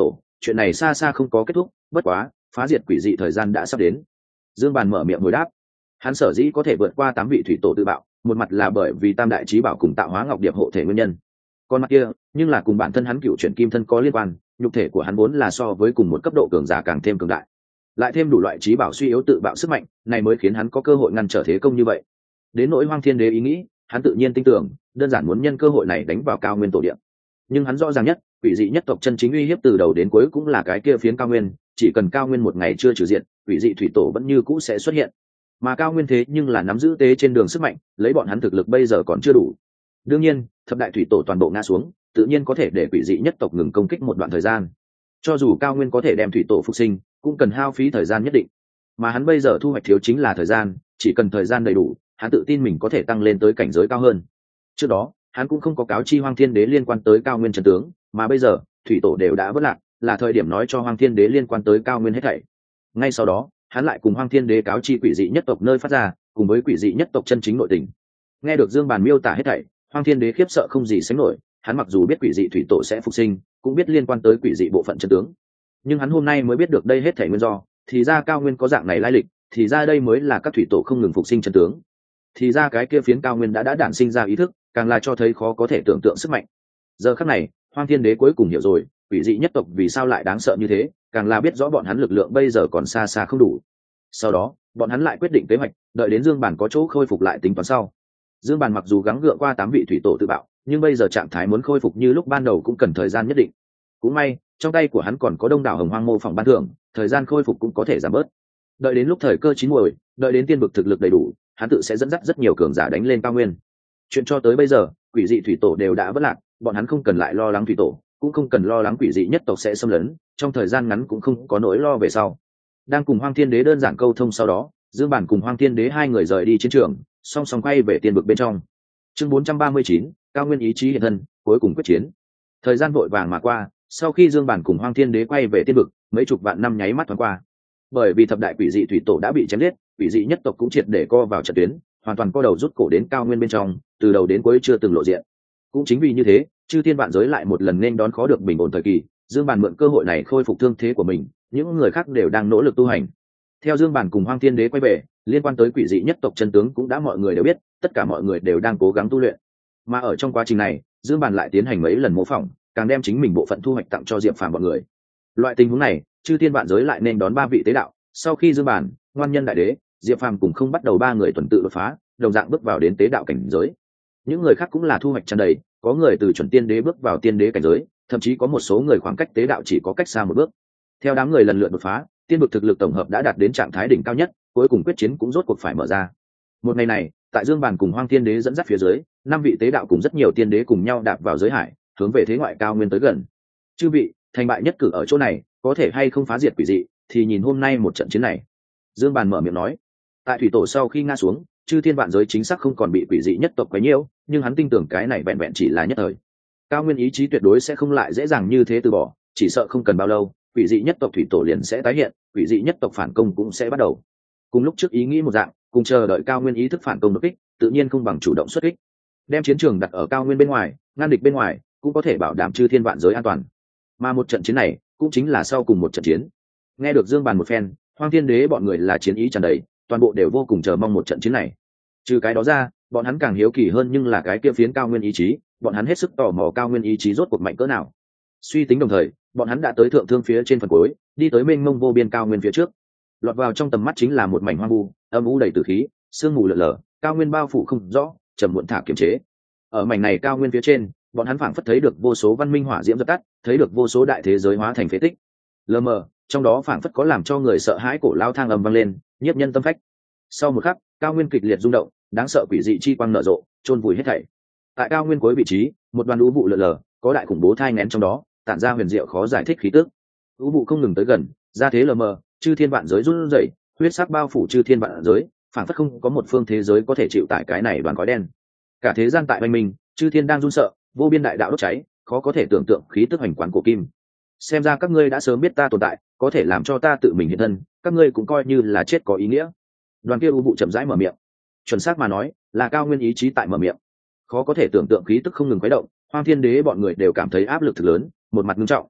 chuyện này xa xa không có kết thúc, bất quá phá diệt quỷ dị thời gian đã sắp đến. Dương Bàn mở miệng hồi đáp. Hắn sở dĩ có thể vượt qua 8 vị thủy tổ tự bạo, một mặt là bởi vì Tam đại chí bảo cùng tạo hóa ngọc điệp hộ thể nguyên nhân, còn mặt kia nhưng là cùng bản thân hắn cựu chuyển kim thân có liên quan, nhục thể của hắn vốn là so với cùng một cấp độ cường giả càng thêm cường đại, lại thêm đủ loại chí bảo suy yếu tự bạo sức mạnh, này mới khiến hắn có cơ hội ngăn trở thế công như vậy. Đến nỗi Hoang Thiên Đế ý nghĩ, hắn tự nhiên tin tưởng, đơn giản muốn nhân cơ hội này đánh vào cao nguyên tổ địa. Nhưng hắn rõ ràng nhất, quỷ dị nhất tộc chân chính uy hiếp từ đầu đến cuối cũng là cái kia phiến cao nguyên, chỉ cần cao nguyên một ngày chưa trừ diện, quỷ dị thủy tổ vẫn như cũ sẽ xuất hiện. Mà cao nguyên thế nhưng là nắm giữ tế trên đường sức mạnh, lấy bọn hắn thực lực bây giờ còn chưa đủ. Đương nhiên, thập đại thủy tổ toàn bộ ngã xuống, tự nhiên có thể để quỷ dị nhất tộc ngừng công kích một đoạn thời gian. Cho dù cao nguyên có thể đem thủy tổ phục sinh, cũng cần hao phí thời gian nhất định. Mà hắn bây giờ thu hoạch thiếu chính là thời gian, chỉ cần thời gian đầy đủ, hắn tự tin mình có thể tăng lên tới cảnh giới cao hơn. Trước đó, hắn cũng không có cáo chi Hoang Thiên Đế liên quan tới cao nguyên chân tướng, mà bây giờ, thủy tổ đều đã vỡ lạc, là thời điểm nói cho Hoang Thiên Đế liên quan tới cao nguyên hết thảy. Ngay sau đó, hắn lại cùng Hoang Thiên Đế cáo chi quỷ dị nhất tộc nơi phát ra, cùng với quỷ dị nhất tộc chân chính nội tình. Nghe được Dương Bàn miêu tả hết thảy, Hoang Thiên Đế khiếp sợ không gì sánh nổi, hắn mặc dù biết quỷ dị thủy tổ sẽ phục sinh, cũng biết liên quan tới quỷ dị bộ phận chân tướng, nhưng hắn hôm nay mới biết được đây hết thảy nguyên do, thì ra cao nguyên có dạng này lai lịch, thì ra đây mới là các thủy tổ không ngừng phục sinh chân tướng, thì ra cái kia phiến cao nguyên đã đản sinh ra ý thức, càng là cho thấy khó có thể tưởng tượng sức mạnh. Giờ khắc này, Hoang Thiên Đế cuối cùng hiểu rồi, quỷ dị nhất tộc vì sao lại đáng sợ như thế, càng là biết rõ bọn hắn lực lượng bây giờ còn xa xa không đủ. Sau đó, bọn hắn lại quyết định kế hoạch, đợi đến Dương Bàn có chỗ khôi phục lại tính toán sau. Dương Bàn mặc dù gắng gượng qua 8 vị thủy tổ tự bạo, nhưng bây giờ trạng thái muốn khôi phục như lúc ban đầu cũng cần thời gian nhất định. Cũng may, trong tay của hắn còn có đông đảo hồng hoang mô phỏng ban thưởng, thời gian khôi phục cũng có thể giảm bớt. Đợi đến lúc thời cơ chín muồi, đợi đến tiên vực thực lực đầy đủ, hắn tự sẽ dẫn dắt rất nhiều cường giả đánh lên cao nguyên. Chuyện cho tới bây giờ, quỷ dị thủy tổ đều đã vỡ lạc, bọn hắn không cần lại lo lắng thủy tổ, cũng không cần lo lắng quỷ dị nhất tộc sẽ xâm lấn, trong thời gian ngắn cũng không có nỗi lo về sau. Đang cùng Hoang Thiên Đế đơn giản câu thông sau đó, Dương Bản cùng Hoang Thiên Đế hai người rời đi chiến trường, song song quay về tiên vực bên trong. Chương 439, cao nguyên ý chí hiện thân, cuối cùng quyết chiến. Thời gian vội vàng mà qua, sau khi Dương Bản cùng Hoang Thiên Đế quay về tiên vực, mấy chục vạn năm nháy mắt thoáng qua. Bởi vì thập đại quỷ dị thủy tổ đã bị chém giết, quỷ dị nhất tộc cũng triệt để co vào trận tuyến, hoàn toàn co đầu rút cổ đến cao nguyên bên trong, từ đầu đến cuối chưa từng lộ diện. Cũng chính vì như thế, chư thiên vạn giới lại một lần nên đón khó được bình ổn thời kỳ. Dương Bản mượn cơ hội này khôi phục thương thế của mình, những người khác đều đang nỗ lực tu hành. Theo Dương Bản cùng Hoang Thiên Đế quay về, liên quan tới quỷ dị nhất tộc chân tướng cũng đã mọi người đều biết, tất cả mọi người đều đang cố gắng tu luyện. Mà ở trong quá trình này, Dương Bản lại tiến hành mấy lần mô phỏng, càng đem chính mình bộ phận thu hoạch tặng cho Diệp Phàm bọn người. Loại tình huống này, chư thiên vạn giới lại nên đón 3 vị tế đạo. Sau khi Dương Bản, Ngoan Nhân Đại Đế, Diệp Phàm cùng không bắt đầu 3 người tuần tự đột phá, đồng dạng bước vào đến tế đạo cảnh giới. Những người khác cũng là thu hoạch tràn đầy, có người từ chuẩn tiên đế bước vào tiên đế cảnh giới, thậm chí có một số người khoảng cách tế đạo chỉ có cách xa một bước. Theo đám người lần lượt đột phá, tiên vực thực lực tổng hợp đã đạt đến trạng thái đỉnh cao nhất, cuối cùng quyết chiến cũng rốt cuộc phải mở ra. Một ngày này, tại Dương Bản cùng Hoang Thiên Đế dẫn dắt phía dưới, 5 vị tế đạo cùng rất nhiều tiên đế cùng nhau đạp vào giới hải, hướng về thế ngoại cao nguyên tới gần. Chư vị, thành bại nhất cử ở chỗ này, có thể hay không phá diệt quỷ dị, thì nhìn hôm nay một trận chiến này. Dương Bản mở miệng nói. Tại thủy tổ sau khi ngã xuống, chư thiên vạn giới chính xác không còn bị quỷ dị nhất tộc quấy nhiễu, nhưng hắn tin tưởng cái này vẹn vẹn chỉ là nhất thời. Cao nguyên ý chí tuyệt đối sẽ không lại dễ dàng như thế từ bỏ, chỉ sợ không cần bao lâu, quỷ dị nhất tộc thủy tổ liền sẽ tái hiện, quỷ dị nhất tộc phản công cũng sẽ bắt đầu. Cùng lúc trước ý nghĩ một dạng, cùng chờ đợi cao nguyên ý thức phản công đột kích, tự nhiên không bằng chủ động xuất kích. Đem chiến trường đặt ở cao nguyên bên ngoài, ngăn địch bên ngoài, cũng có thể bảo đảm chư thiên vạn giới an toàn. Mà một trận chiến này, cũng chính là sau cùng một trận chiến. Nghe được Dương Bàn một phen, Hoang Thiên Đế bọn người là chiến ý tràn đầy, toàn bộ đều vô cùng chờ mong một trận chiến này. Trừ cái đó ra, bọn hắn càng hiếu kỳ hơn nhưng là cái kia phiến cao nguyên ý chí, bọn hắn hết sức tò mò cao nguyên ý chí rốt cuộc mạnh cỡ nào. Suy tính đồng thời, bọn hắn đã tới thượng thương phía trên phần cuối, đi tới mênh mông vô biên cao nguyên phía trước. Lọt vào trong tầm mắt chính là một mảnh hoang vu, âm u đầy tử khí, sương mù lờ lờ, cao nguyên bao phủ không rõ, trầm muộn thả kiềm chế. Ở mảnh này cao nguyên phía trên, bọn hắn phảng phất thấy được vô số văn minh hỏa diễm dập tắt, thấy được vô số đại thế giới hóa thành phế tích. Lờ mờ, trong đó phảng phất có làm cho người sợ hãi cổ lao thang ầm vang lên, nhiếp nhân tâm phách. Sau một khắc, cao nguyên kịch liệt rung động, đáng sợ quỷ dị chi quang nở rộ, chôn vùi hết thảy. Tại cao nguyên cuối vị trí, một đoàn u vụ lờ lờ, có đại khủng bố thai nghén trong đó, tản ra huyền diệu khó giải thích khí tức. U vụ không ngừng tới gần, ra thế lờ mờ, chư thiên vạn giới run rẩy, huyết sắc bao phủ chư thiên vạn giới, phảng phất không có một phương thế giới có thể chịu tải cái này đoàn khói đen. Cả thế gian tại oanh minh, chư thiên đang run sợ, vô biên đại đạo đốt cháy, khó có thể tưởng tượng khí tức hành quán của kim. Xem ra các ngươi đã sớm biết ta tồn tại, có thể làm cho ta tự mình hiện thân, các ngươi cũng coi như là chết có ý nghĩa. Đoàn kia u vụ chậm rãi mở miệng, chuẩn xác mà nói là cao nguyên ý chí tại mở miệng. Khó có thể tưởng tượng khí tức không ngừng khuấy động, Hoang Thiên Đế bọn người đều cảm thấy áp lực thực lớn, một mặt nghiêm trọng.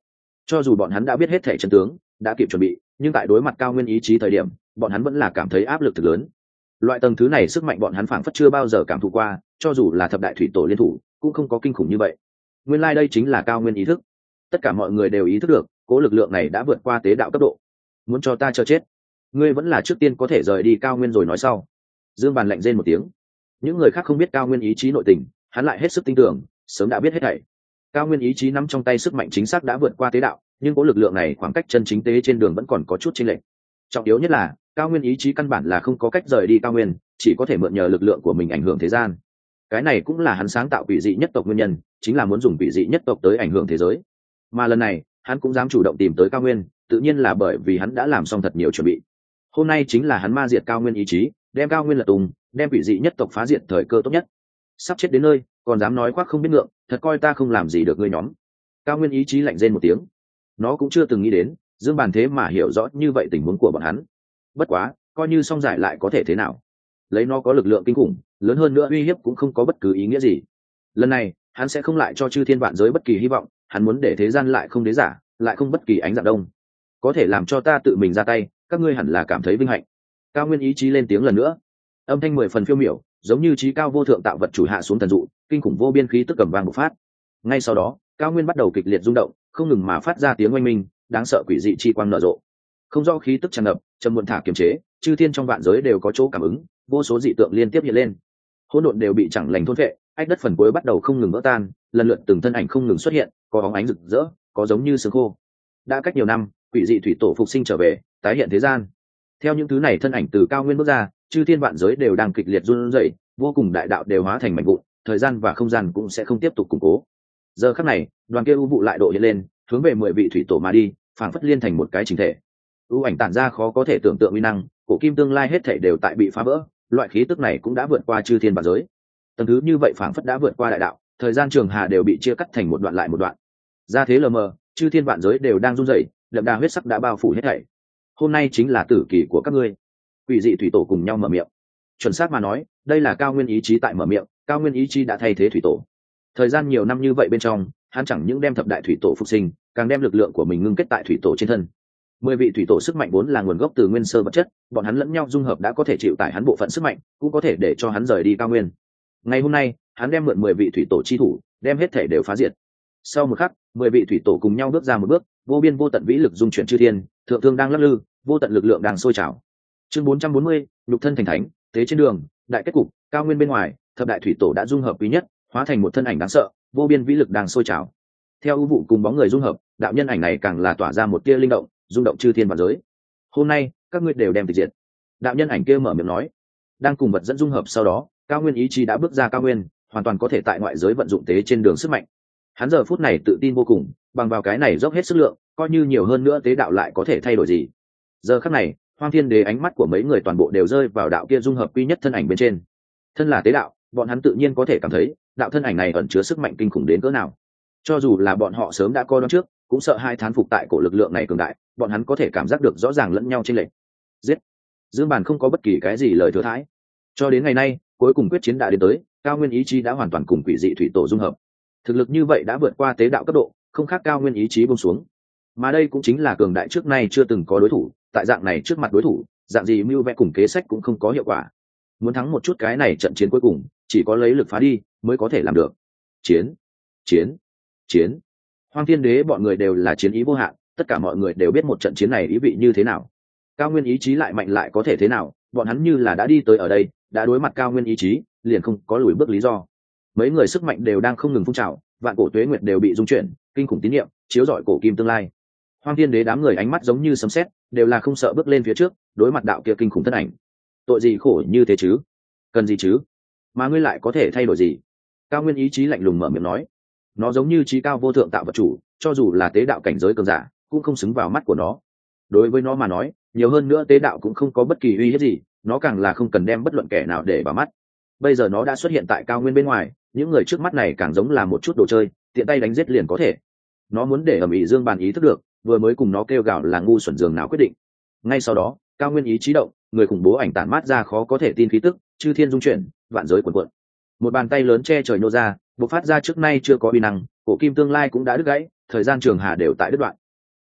Cho dù bọn hắn đã biết hết thể chân tướng, đã kịp chuẩn bị, nhưng tại đối mặt cao nguyên ý chí thời điểm, bọn hắn vẫn là cảm thấy áp lực thực lớn. Loại tầng thứ này sức mạnh bọn hắn phảng phất chưa bao giờ cảm thụ qua, cho dù là thập đại thủy tổ liên thủ cũng không có kinh khủng như vậy. Nguyên lai đây chính là cao nguyên ý thức. Tất cả mọi người đều ý thức được cố lực lượng này đã vượt qua tế đạo cấp độ. Muốn cho ta chờ chết, ngươi vẫn là trước tiên có thể rời đi cao nguyên rồi nói sau. Dương Bàn lạnh rên một tiếng. Những người khác không biết cao nguyên ý chí nội tình, hắn lại hết sức tin tưởng, sớm đã biết hết thảy. Cao nguyên ý chí nắm trong tay sức mạnh chính xác đã vượt qua tế đạo, nhưng cố lực lượng này khoảng cách chân chính tế trên đường vẫn còn có chút chênh lệch. Trọng yếu nhất là cao nguyên ý chí căn bản là không có cách rời đi cao nguyên, chỉ có thể mượn nhờ lực lượng của mình ảnh hưởng thế gian. Cái này cũng là hắn sáng tạo quỷ dị nhất tộc nguyên nhân, chính là muốn dùng quỷ dị nhất tộc tới ảnh hưởng thế giới. Mà lần này hắn cũng dám chủ động tìm tới cao nguyên, tự nhiên là bởi vì hắn đã làm xong thật nhiều chuẩn bị. Hôm nay chính là hắn ma diệt cao nguyên ý chí, đem cao nguyên lật tung, đem quỷ dị nhất tộc phá diệt thời cơ tốt nhất. Sắp chết đến nơi còn dám nói khoác không biết ngượng, thật coi ta không làm gì được ngươi nhóm. Cao nguyên ý chí lạnh rên một tiếng. Nó cũng chưa từng nghĩ đến Dương Bàn thế mà hiểu rõ như vậy tình huống của bọn hắn. Bất quá coi như xong giải lại có thể thế nào, lấy nó có lực lượng kinh khủng lớn hơn nữa, uy hiếp cũng không có bất cứ ý nghĩa gì. Lần này hắn sẽ không lại cho chư thiên vạn giới bất kỳ hy vọng, hắn muốn để thế gian lại không đế giả, lại không bất kỳ ánh dạng đông. Có thể làm cho ta tự mình ra tay, các ngươi hẳn là cảm thấy vinh hạnh. Cao nguyên ý chí lên tiếng lần nữa, âm thanh 10 phần phiêu miểu, giống như trí cao vô thượng tạo vật chủ hạ xuống thần dụ, kinh khủng vô biên khí tức cầm vang bộc phát. Ngay sau đó cao nguyên bắt đầu kịch liệt rung động, không ngừng mà phát ra tiếng oanh minh, đáng sợ quỷ dị chi quang nở rộ. Không do khí tức tràn ngập, trầm muộn thả kiềm chế, chư thiên trong vạn giới đều có chỗ cảm ứng, vô số dị tượng liên tiếp hiện lên. Hỗn độn đều bị chẳng lành thôn phệ, ách đất phần cuối bắt đầu không ngừng vỡ tan, lần lượt từng thân ảnh không ngừng xuất hiện, có bóng ánh rực rỡ, có giống như sương khô. Đã cách nhiều năm, quỷ dị thủy tổ phục sinh trở về, tái hiện thế gian. Theo những thứ này thân ảnh từ cao nguyên bước ra, chư thiên vạn giới đều đang kịch liệt run rẩy, vô cùng đại đạo đều hóa thành mảnh vụn, thời gian và không gian cũng sẽ không tiếp tục củng cố. Giờ khắc này đoàn kia u vụ lại độ hiện lên, hướng về 10 vị thủy tổ mà đi, phảng phất liên thành một cái chỉnh thể. U ảnh tản ra khó có thể tưởng tượng uy năng, cổ kim tương lai hết thảy đều tại bị phá vỡ, loại khí tức này cũng đã vượt qua chư thiên vạn giới. Tầng thứ như vậy phảng phất đã vượt qua đại đạo, thời gian trường hà đều bị chia cắt thành một đoạn lại một đoạn. Ra thế lờ mờ, chư thiên vạn giới đều đang run rẩy, đậm đà huyết sắc đã bao phủ hết thảy. Hôm nay chính là tử kỳ của các ngươi. Quỷ dị thủy tổ cùng nhau mở miệng. Chuẩn xác mà nói, đây là cao nguyên ý chí tại mở miệng, cao nguyên ý chí đã thay thế thủy tổ. Thời gian nhiều năm như vậy bên trong, hắn chẳng những đem thập đại thủy tổ phục sinh, càng đem lực lượng của mình ngưng kết tại thủy tổ trên thân. 10 vị thủy tổ sức mạnh vốn là nguồn gốc từ nguyên sơ vật chất, bọn hắn lẫn nhau dung hợp đã có thể chịu tải hắn bộ phận sức mạnh, cũng có thể để cho hắn rời đi cao nguyên. Ngày hôm nay hắn đem mượn 10 vị thủy tổ chi thủ, đem hết thể đều phá diệt. Sau một khắc 10 vị thủy tổ cùng nhau bước ra một bước, vô biên vô tận vĩ lực dung chuyển chư thiên, thượng thương đang lắc lư, vô tận lực lượng đang sôi trào. Chương 440, nhục thân thành thánh, tế trên đường, đại kết cục. Cao nguyên bên ngoài, thập đại thủy tổ đã dung hợp quý nhất, hóa thành một thân ảnh đáng sợ, vô biên vĩ lực đang sôi trào. Theo ưu vụ cùng bóng người dung hợp, đạo nhân ảnh này càng là tỏa ra một tia linh động, rung động chư thiên vạn giới. Hôm nay các ngươi đều đem tịch diệt. Đạo nhân ảnh kia mở miệng nói. Đang cùng vật dẫn dung hợp sau đó, cao nguyên ý chí đã bước ra cao nguyên, hoàn toàn có thể tại ngoại giới vận dụng tế trên đường sức mạnh. Hắn giờ phút này tự tin vô cùng, bằng vào cái này dốc hết sức lượng, coi như nhiều hơn nữa tế đạo lại có thể thay đổi gì. Giờ khắc này Hoang Thiên Đế ánh mắt của mấy người toàn bộ đều rơi vào đạo kia dung hợp quy nhất thân ảnh bên trên. Thân là tế đạo, bọn hắn tự nhiên có thể cảm thấy đạo thân ảnh này ẩn chứa sức mạnh kinh khủng đến cỡ nào. Cho dù là bọn họ sớm đã coi đoán trước, cũng sợ hai thán phục tại cổ lực lượng này cường đại, bọn hắn có thể cảm giác được rõ ràng lẫn nhau chênh lệch. Giết! Dương Bàn không có bất kỳ cái gì lời thừa thãi. Cho đến ngày nay, cuối cùng quyết chiến đã đến tới, cao nguyên ý chí đã hoàn toàn cùng quỷ dị thủy tổ dung hợp. Thực lực như vậy đã vượt qua tế đạo cấp độ, không khác cao nguyên ý chí buông xuống. Mà đây cũng chính là cường đại trước nay chưa từng có đối thủ, tại dạng này trước mặt đối thủ, dạng gì mưu vẽ cùng kế sách cũng không có hiệu quả. Muốn thắng một chút cái này trận chiến cuối cùng, chỉ có lấy lực phá đi mới có thể làm được. Chiến, chiến, chiến. Hoang Thiên Đế bọn người đều là chiến ý vô hạn, tất cả mọi người đều biết một trận chiến này ý vị như thế nào. Cao nguyên ý chí lại mạnh lại có thể thế nào, bọn hắn như là đã đi tới ở đây, đã đối mặt cao nguyên ý chí, liền không có lùi bước lý do. Mấy người sức mạnh đều đang không ngừng phun trào, vạn cổ tuế nguyệt đều bị dung chuyển, kinh khủng tín niệm chiếu rọi cổ kim tương lai. Hoang Thiên Đế đám người ánh mắt giống như sấm sét, đều là không sợ bước lên phía trước, đối mặt đạo kia kinh khủng thân ảnh. Tội gì khổ như thế chứ? Cần gì chứ? Mà ngươi lại có thể thay đổi gì? Cao nguyên ý chí lạnh lùng mở miệng nói. Nó giống như trí cao vô thượng tạo vật chủ, cho dù là tế đạo cảnh giới cường giả, cũng không xứng vào mắt của nó. Đối với nó mà nói, nhiều hơn nữa tế đạo cũng không có bất kỳ uy hiếp gì, nó càng là không cần đem bất luận kẻ nào để vào mắt. Bây giờ nó đã xuất hiện tại cao nguyên bên ngoài, những người trước mắt này càng giống là một chút đồ chơi, tiện tay đánh giết liền có thể. Nó muốn để ầm ĩ Dương Bàn ý thức được, vừa mới cùng nó kêu gào là ngu xuẩn giường nào quyết định. Ngay sau đó cao nguyên ý chí động, người khủng bố ảnh tản mát ra khó có thể tin khí tức, chư thiên dung chuyển, vạn giới cuộn cuộn. Một bàn tay lớn che trời nô ra, bộc phát ra trước nay chưa có uy năng, cổ kim tương lai cũng đã đứt gãy, thời gian trường hà đều tại đứt đoạn.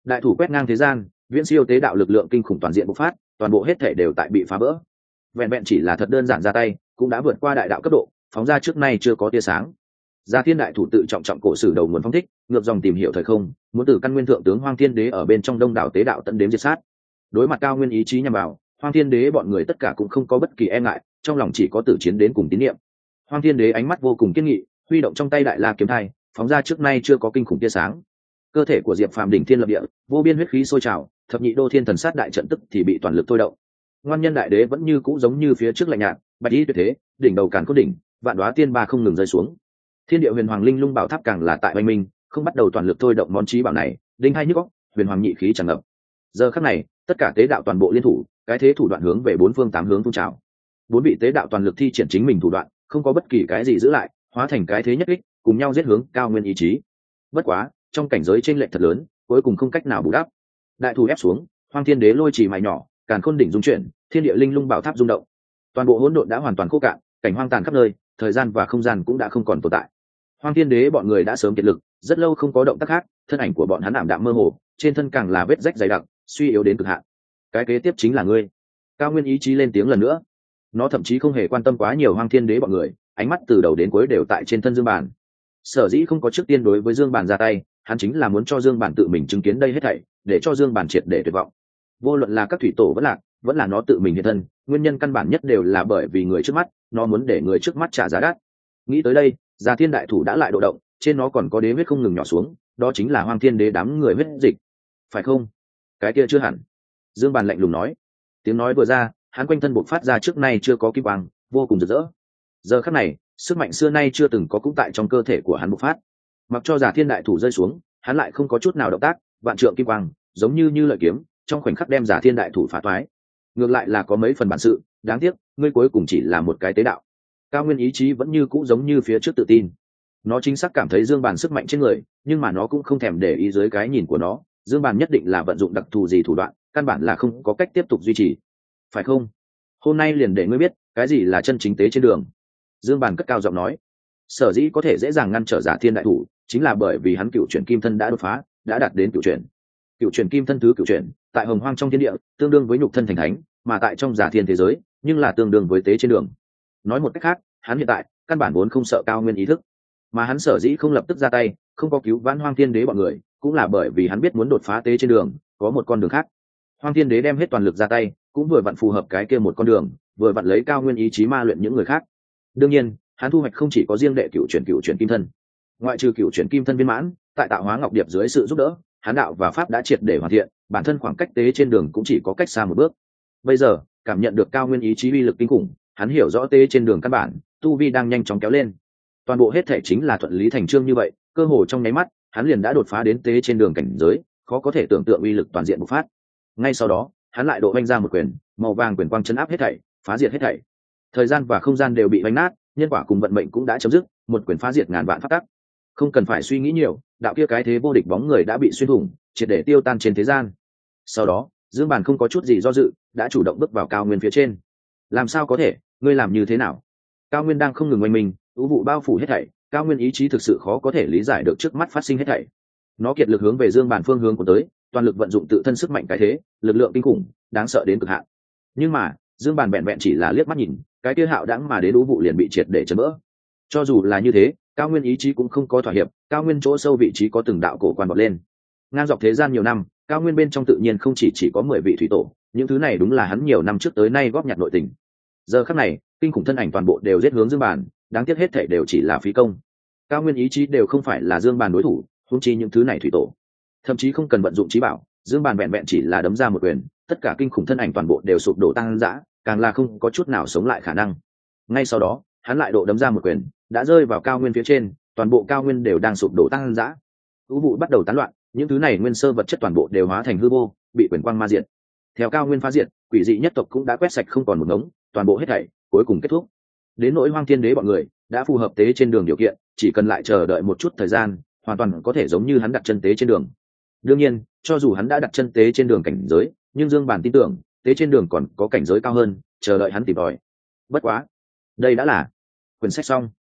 đại thủ quét ngang thế gian, viễn siêu tế đạo lực lượng kinh khủng toàn diện bộc phát, toàn bộ hết thể đều tại bị phá vỡ. Vẹn vẹn chỉ là thật đơn giản ra tay cũng đã vượt qua đại đạo cấp độ, phóng ra trước nay chưa có tia sáng. Gia Thiên đại thủ tự trọng trọng cổ sử đầu nguồn phong thích, ngược dòng tìm hiểu thời không, muốn từ căn nguyên thượng tướng Hoang Thiên Đế ở bên trong đông đảo tế đạo tận đếm diệt sát. Đối mặt cao nguyên ý chí nhằm vào, Hoang Thiên Đế bọn người tất cả cũng không có bất kỳ e ngại, trong lòng chỉ có tử chiến đến cùng tín niệm. Hoang Thiên Đế ánh mắt vô cùng kiên nghị, huy động trong tay đại la kiếm thai, phóng ra trước nay chưa có kinh khủng tia sáng. Cơ thể của Diệp Phàm đỉnh thiên lập địa, vô biên huyết khí sôi trào, thập nhị đô thiên thần sát đại trận tức thì bị toàn lực thôi động. Ngoan nhân đại đế vẫn như cũ giống như phía trước lạnh nhạt, bạch y tuyệt thế, đỉnh đầu càn cốt đỉnh, vạn đóa tiên ba không ngừng rơi xuống. Thiên địa huyền hoàng linh lung bảo tháp càng là tại oanh minh, không bắt đầu toàn lực thôi động món chí bảo này, đinh hai nhức óc, huyền hoàng nhị khí tràn ngập. Giờ khắc này, tất cả tế đạo toàn bộ liên thủ, cái thế thủ đoạn hướng về bốn phương tám hướng phun trào. Bốn vị tế đạo toàn lực thi triển chính mình thủ đoạn, không có bất kỳ cái gì giữ lại, hóa thành cái thế nhất kích, cùng nhau giết hướng cao nguyên ý chí. Bất quá, trong cảnh giới chênh lệch thật lớn, cuối cùng không cách nào bù đắp. Đại thủ ép xuống, Hoang Thiên Đế lôi chỉ mài nhỏ, càn khôn đỉnh rung chuyển, thiên địa linh lung bảo tháp rung động. Toàn bộ hỗn độn đã hoàn toàn khô cạn, cảnh hoang tàn khắp nơi, thời gian và không gian cũng đã không còn tồn tại. Hoang Thiên Đế bọn người đã sớm kiệt lực, rất lâu không có động tác khác, thân ảnh của bọn hắn ảm đạm mơ hồ, trên thân càng là vết rách dày đặc, suy yếu đến cực hạn. Cái kế tiếp chính là ngươi. Cao nguyên ý chí lên tiếng lần nữa. Nó thậm chí không hề quan tâm quá nhiều Hoang Thiên Đế bọn người, ánh mắt từ đầu đến cuối đều tại trên thân Dương Bản. Sở dĩ không có trước tiên đối với Dương Bản ra tay, hắn chính là muốn cho Dương Bản tự mình chứng kiến đây hết thảy, để cho Dương Bản triệt để tuyệt vọng. Vô luận là các thủy tổ vẫn là nó tự mình hiện thân, nguyên nhân căn bản nhất đều là bởi vì người trước mắt, nó muốn để người trước mắt trả giá đắt. Nghĩ tới đây, Già Thiên đại thủ đã lại độ động, trên nó còn có đế huyết không ngừng nhỏ xuống, đó chính là Hoang Thiên Đế đám người huyết dịch, phải không? Cái kia chưa hẳn. Dương Bàn lạnh lùng nói. Tiếng nói vừa ra, hắn quanh thân bộc phát ra trước nay chưa có kim quang, vô cùng rực rỡ. Giờ khắc này, sức mạnh xưa nay chưa từng có cũng tại trong cơ thể của hắn bộc phát. Mặc cho Già Thiên đại thủ rơi xuống, hắn lại không có chút nào động tác, vạn trượng kim quang, giống như lợi kiếm, trong khoảnh khắc đem Già Thiên đại thủ phá toái. Ngược lại là có mấy phần bản sự, đáng tiếc, ngươi cuối cùng chỉ là một cái tế đạo. Cao nguyên ý chí vẫn như cũ giống như phía trước tự tin. Nó chính xác cảm thấy Dương Bàn sức mạnh trên người, nhưng mà nó cũng không thèm để ý dưới cái nhìn của nó, Dương Bàn nhất định là vận dụng đặc thù gì thủ đoạn, căn bản là không có cách tiếp tục duy trì. Phải không? Hôm nay liền để ngươi biết, cái gì là chân chính tế trên đường. Dương Bàn cất cao giọng nói. Sở dĩ có thể dễ dàng ngăn trở Giả Thiên đại thủ, chính là bởi vì hắn cựu chuyển kim thân đã đột phá, đã đạt đến cựu chuyển. Cựu chuyển kim thân thứ cựu chuyển, tại hồng hoang trong thiên địa, tương đương với nhục thân thành thánh, mà tại trong Giả Thiên thế giới, nhưng là tương đương với tế trên đường. Nói một cách khác, hắn hiện tại căn bản vốn không sợ cao nguyên ý thức, mà hắn sở dĩ không lập tức ra tay, không có cứu vãn Hoang Thiên Đế bọn người, cũng là bởi vì hắn biết muốn đột phá tế trên đường, có một con đường khác. Hoang Thiên Đế đem hết toàn lực ra tay, cũng vừa vặn phù hợp cái kia một con đường, vừa vặn lấy cao nguyên ý chí ma luyện những người khác. Đương nhiên, hắn thu hoạch không chỉ có riêng đệ cựu chuyển kim thân, ngoại trừ cựu chuyển kim thân viên mãn, tại tạo hóa ngọc điệp dưới sự giúp đỡ, hắn đạo và pháp đã triệt để hoàn thiện, bản thân khoảng cách tế trên đường cũng chỉ có cách xa một bước. Bây giờ, cảm nhận được cao nguyên ý chí uy lực kinh khủng, hắn hiểu rõ tế trên đường căn bản, tu vi đang nhanh chóng kéo lên. Toàn bộ hết thể chính là thuận lý thành chương như vậy, cơ hồ trong nháy mắt, hắn liền đã đột phá đến tế trên đường cảnh giới, khó có thể tưởng tượng uy lực toàn diện bộc phát. Ngay sau đó, hắn lại độ vung ra một quyền, màu vàng quyền quang chấn áp hết thảy, phá diệt hết thảy. Thời gian và không gian đều bị vánh nát, nhân quả cùng vận mệnh cũng đã chấm dứt, một quyền phá diệt ngàn vạn pháp tắc. Không cần phải suy nghĩ nhiều, đạo kia cái thế vô địch bóng người đã bị xuyên thủng, triệt để tiêu tan trên thế gian. Sau đó, Dương Bàn không có chút gì do dự, đã chủ động bước vào cao nguyên phía trên. Làm sao có thể, ngươi làm như thế nào? Cao nguyên đang không ngừng oanh mình, u vụ bao phủ hết thảy, cao nguyên ý chí thực sự khó có thể lý giải được trước mắt phát sinh hết thảy. Nó kiệt lực hướng về Dương Bàn phương hướng của tới, toàn lực vận dụng tự thân sức mạnh cái thế, lực lượng kinh khủng, đáng sợ đến cực hạn. Nhưng mà, Dương Bàn vẹn vẹn chỉ là liếc mắt nhìn, cái kia hạo đãng mà đến u vụ liền bị triệt để chấn vỡ. Cho dù là như thế, cao nguyên ý chí cũng không có thỏa hiệp, cao nguyên chỗ sâu vị trí có từng đạo cổ quan bật lên. Ngang dọc thế gian nhiều năm, cao nguyên bên trong tự nhiên không chỉ có 10 vị thủy tổ, những thứ này đúng là hắn nhiều năm trước tới nay góp nhặt nội tình. Giờ khắc này, kinh khủng thân ảnh toàn bộ đều giết hướng Dương Bàn, đáng tiếc hết thảy đều chỉ là phí công. Cao nguyên ý chí đều không phải là Dương Bàn đối thủ, huống chi những thứ này thủy tổ, thậm chí không cần vận dụng trí bảo, Dương Bàn vẹn vẹn chỉ là đấm ra một quyền, tất cả kinh khủng thân ảnh toàn bộ đều sụp đổ tăng dã, càng là không có chút nào sống lại khả năng. Ngay sau đó, hắn lại độ đấm ra một quyền, đã rơi vào cao nguyên phía trên, toàn bộ cao nguyên đều đang sụp đổ tăng dã. U vụ bắt đầu tán loạn, những thứ này nguyên sơ vật chất toàn bộ đều hóa thành hư vô, bị quyền quang ma diệt. Theo cao nguyên phá diệt, quỷ dị nhất tộc cũng đã quét sạch không còn một ngống, toàn bộ hết thảy cuối cùng kết thúc. Đến nỗi Hoang Thiên Đế bọn người đã phù hợp tế trên đường điều kiện, chỉ cần lại chờ đợi một chút thời gian, hoàn toàn có thể giống như hắn đặt chân tế trên đường. Đương nhiên, cho dù hắn đã đặt chân tế trên đường cảnh giới, nhưng Dương Bàn tin tưởng, tế trên đường còn có cảnh giới cao hơn, chờ đợi hắn tìm tòi. Bất quá, đây đã là quyển sách xong.